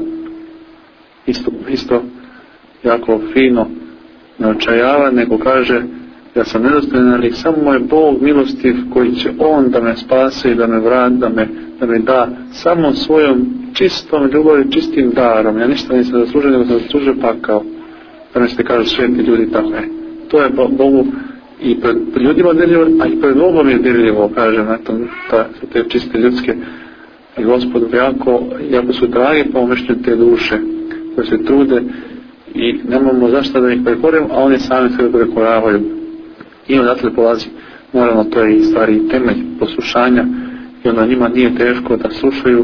Isto jako fino ne očajava, nego kaže ja sam nedostojan, ali samo je Bog milostiv koji će On da me spase i da me vrati, da me da samo svojom čistom ljubavi, čistim darom. Ja ništa nisam zaslužio, nego sam zaslužio pakao. Da mi se kažu sveti ljudi tako. To je Bogu i pred ljudima dirljivo, a i pred Bogom je dirljivo, kažem, te čiste ljudske. I Gospodu jako su dragi pomoćni te duše koje se trude i nemamo zašto da ih prekorimo, a oni sami se prekoravaju. I odatle polazi, naravno to je i stari temelj poslušanja i onda njima nije teško da slušaju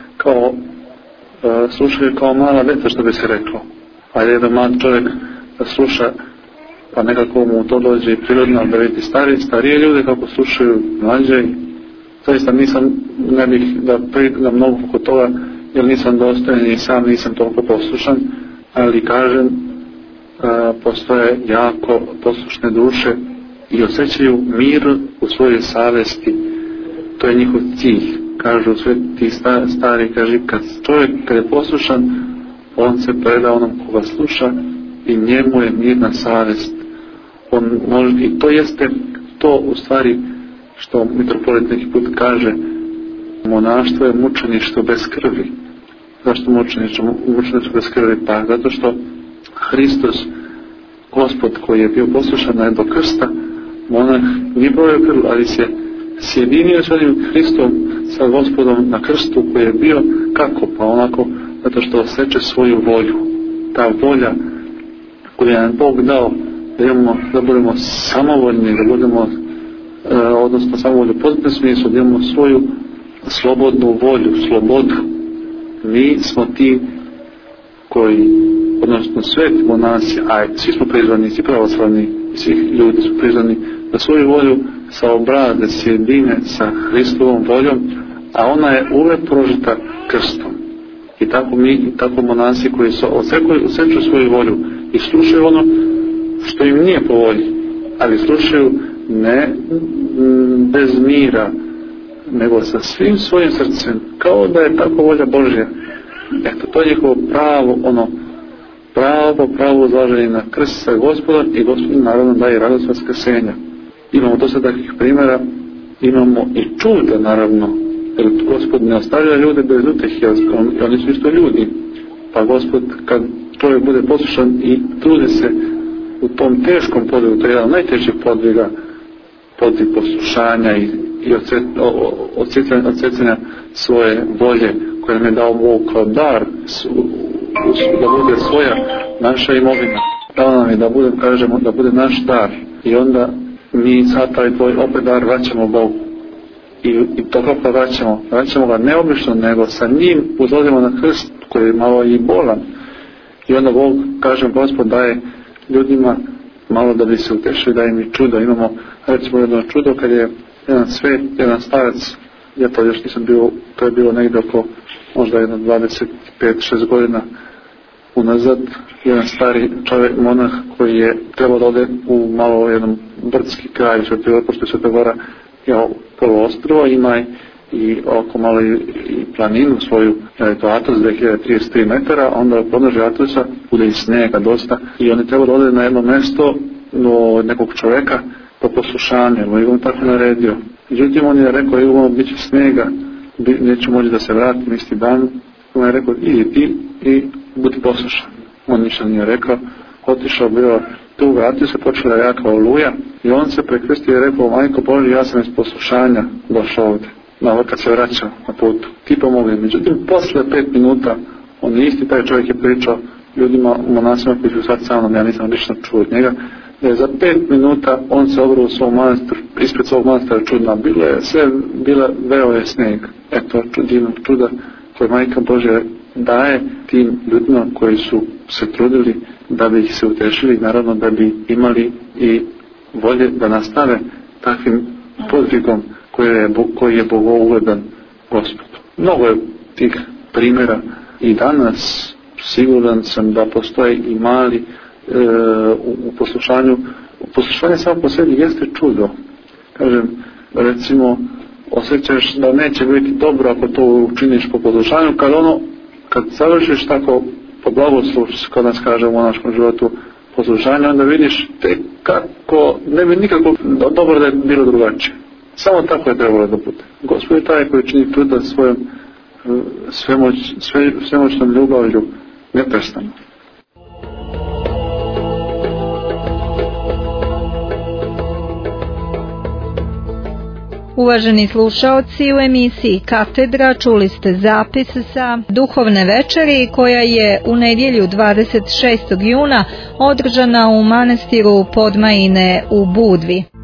kao mala djeca, što bi se reklo. A jedan mlad čovjek da sluša, pa nekako mu to dođe i prirodno da vidi starije ljude kako slušaju mlađe. Zaista ne bih da mnogo oko toga, jer nisam dostojan i sam nisam toliko poslušan, ali kažem, postoje jako poslušne duše i osjećaju mir u svojoj savesti. To je njihov cilj. Kažu sve ti stari, kaže, kad je poslušan, on se preda onom koga sluša i njemu je mirna savest. I to jeste to u stvari što mitropolit neki put kaže, monaštvo je mučeništvo bez krvi. Zašto mučeništvo bez krvi? Pa zato što Hristos, Gospod koji je bio poslušan do krsta, monah nije brojio krv, ali se sjedinio s onim Hristom, sa Gospodom na krstu koji je bio. Kako? Pa onako, zato što osjeća svoju volju. Ta volja koju je nam Bog dao, da budemo samovoljni, da budemo, odnosno samovolju u pozitivnom smislu, da imamo svoju slobodnu volju, slobodu. Mi smo ti koji, odnosno sveti monasi, a svi smo prizvani, svi pravoslavni, svih ljudi su prizvani da svoju volju saobraze, sjedine sa Hristovom voljom, a ona je uvek prožita krstom. I tako mi, i tako monasi koji osjećaju svoju volju i slušaju ono što im nije po volji, ali slušaju ne bez mira, nego sa svim svojim srcem, kao da je tako volja Božja. Eto, to je njihovo pravo uzlaženje na krst sa Gospodom, i Gospodin naravno daje radost vaskrsenja. Imamo dosta takvih primjera, imamo i čuda naravno, jer Gospod ne ostavlja ljude bez utehe, i oni su isto ljudi. Pa Gospod, kad čovjek bude poslušan i trudi se u tom teškom podvigu, to je jedan najtežih podviga, podvig poslušanja i odsjecanja svoje volje koje nam je dao Bog kao dar, da bude svoja naša imovina. Dao nam je da bude naš dar, i onda mi sad taj tvoj opet dar vraćamo Bogu. I to kako vraćamo ga neobično, nego sa njim uzlazimo na krst koji je malo i bolan. I onda Bog, kažem, Gospod daje ljudima malo da bi se utešili, daje mi čudo. Imamo recimo jedno čudo kad je jedan starac, ja to još nisam bio, to je bilo negdje oko možda 25-6 godina unazad, jedan stari čovjek, monah, koji je trebao da ode u malo jednom brdski kraj, pošto je Sveta Gora poluostrvo, ima i oko malo i planinu svoju, to Atos 2033 metara, onda podnožje Atosa bude i snega dosta, i on je trebao da ode na jedno mesto do nekog čovjeka po poslušanju, jer on tako naredio. Međutim, on je rekao, bit će snega, neću moći da se vratim isti dan. On je rekao, idi ti i budi poslušan. On ništa nije rekao, otišao bio tu, vratio se, počela jaka oluja, i on se prekrstio i rekao, Majko Bože, ja sam iz poslušanja došao ovdje, kad se vraćao na putu, ti pomogli. Međutim, posle 5 minuta, on isti taj čovjek je pričao ljudima, monasima koji su sad sa mnom, ja nisam ništa čuo od njega, da je za 5 minuta on se obruo u svom manastiru, ispred svog manastira čudna, veo je sneg. Eto, čuda koje Majka Božja daje tim ljudima koji su se trudili da bi ih se utešili, naravno da bi imali i volje da nastave takvim podvigom koji je bogougodan Gospodu. Mnogo je tih primjera i danas, siguran sam da postoje i mali u poslušanju. Poslušanje samo po sebi jeste čudo. Kažem, recimo osjećaš da neće biti dobro ako to učiniš po poslušanju, kad završiš tako po blagoslovu, što se kod nas kaže u monaškom životu, poslušanje, onda vidiš te kako ne bi nikako dobro da je bilo drugačije. Samo tako je trebalo da bude. Gospod je taj koji čini truda svojom svemoćnom ljubavlju neprestano. Uvaženi slušaoci, u emisiji Katedra čuli ste zapis sa duhovne večeri koja je u nedjelju 26. juna održana u manastiru Podmajine u Budvi.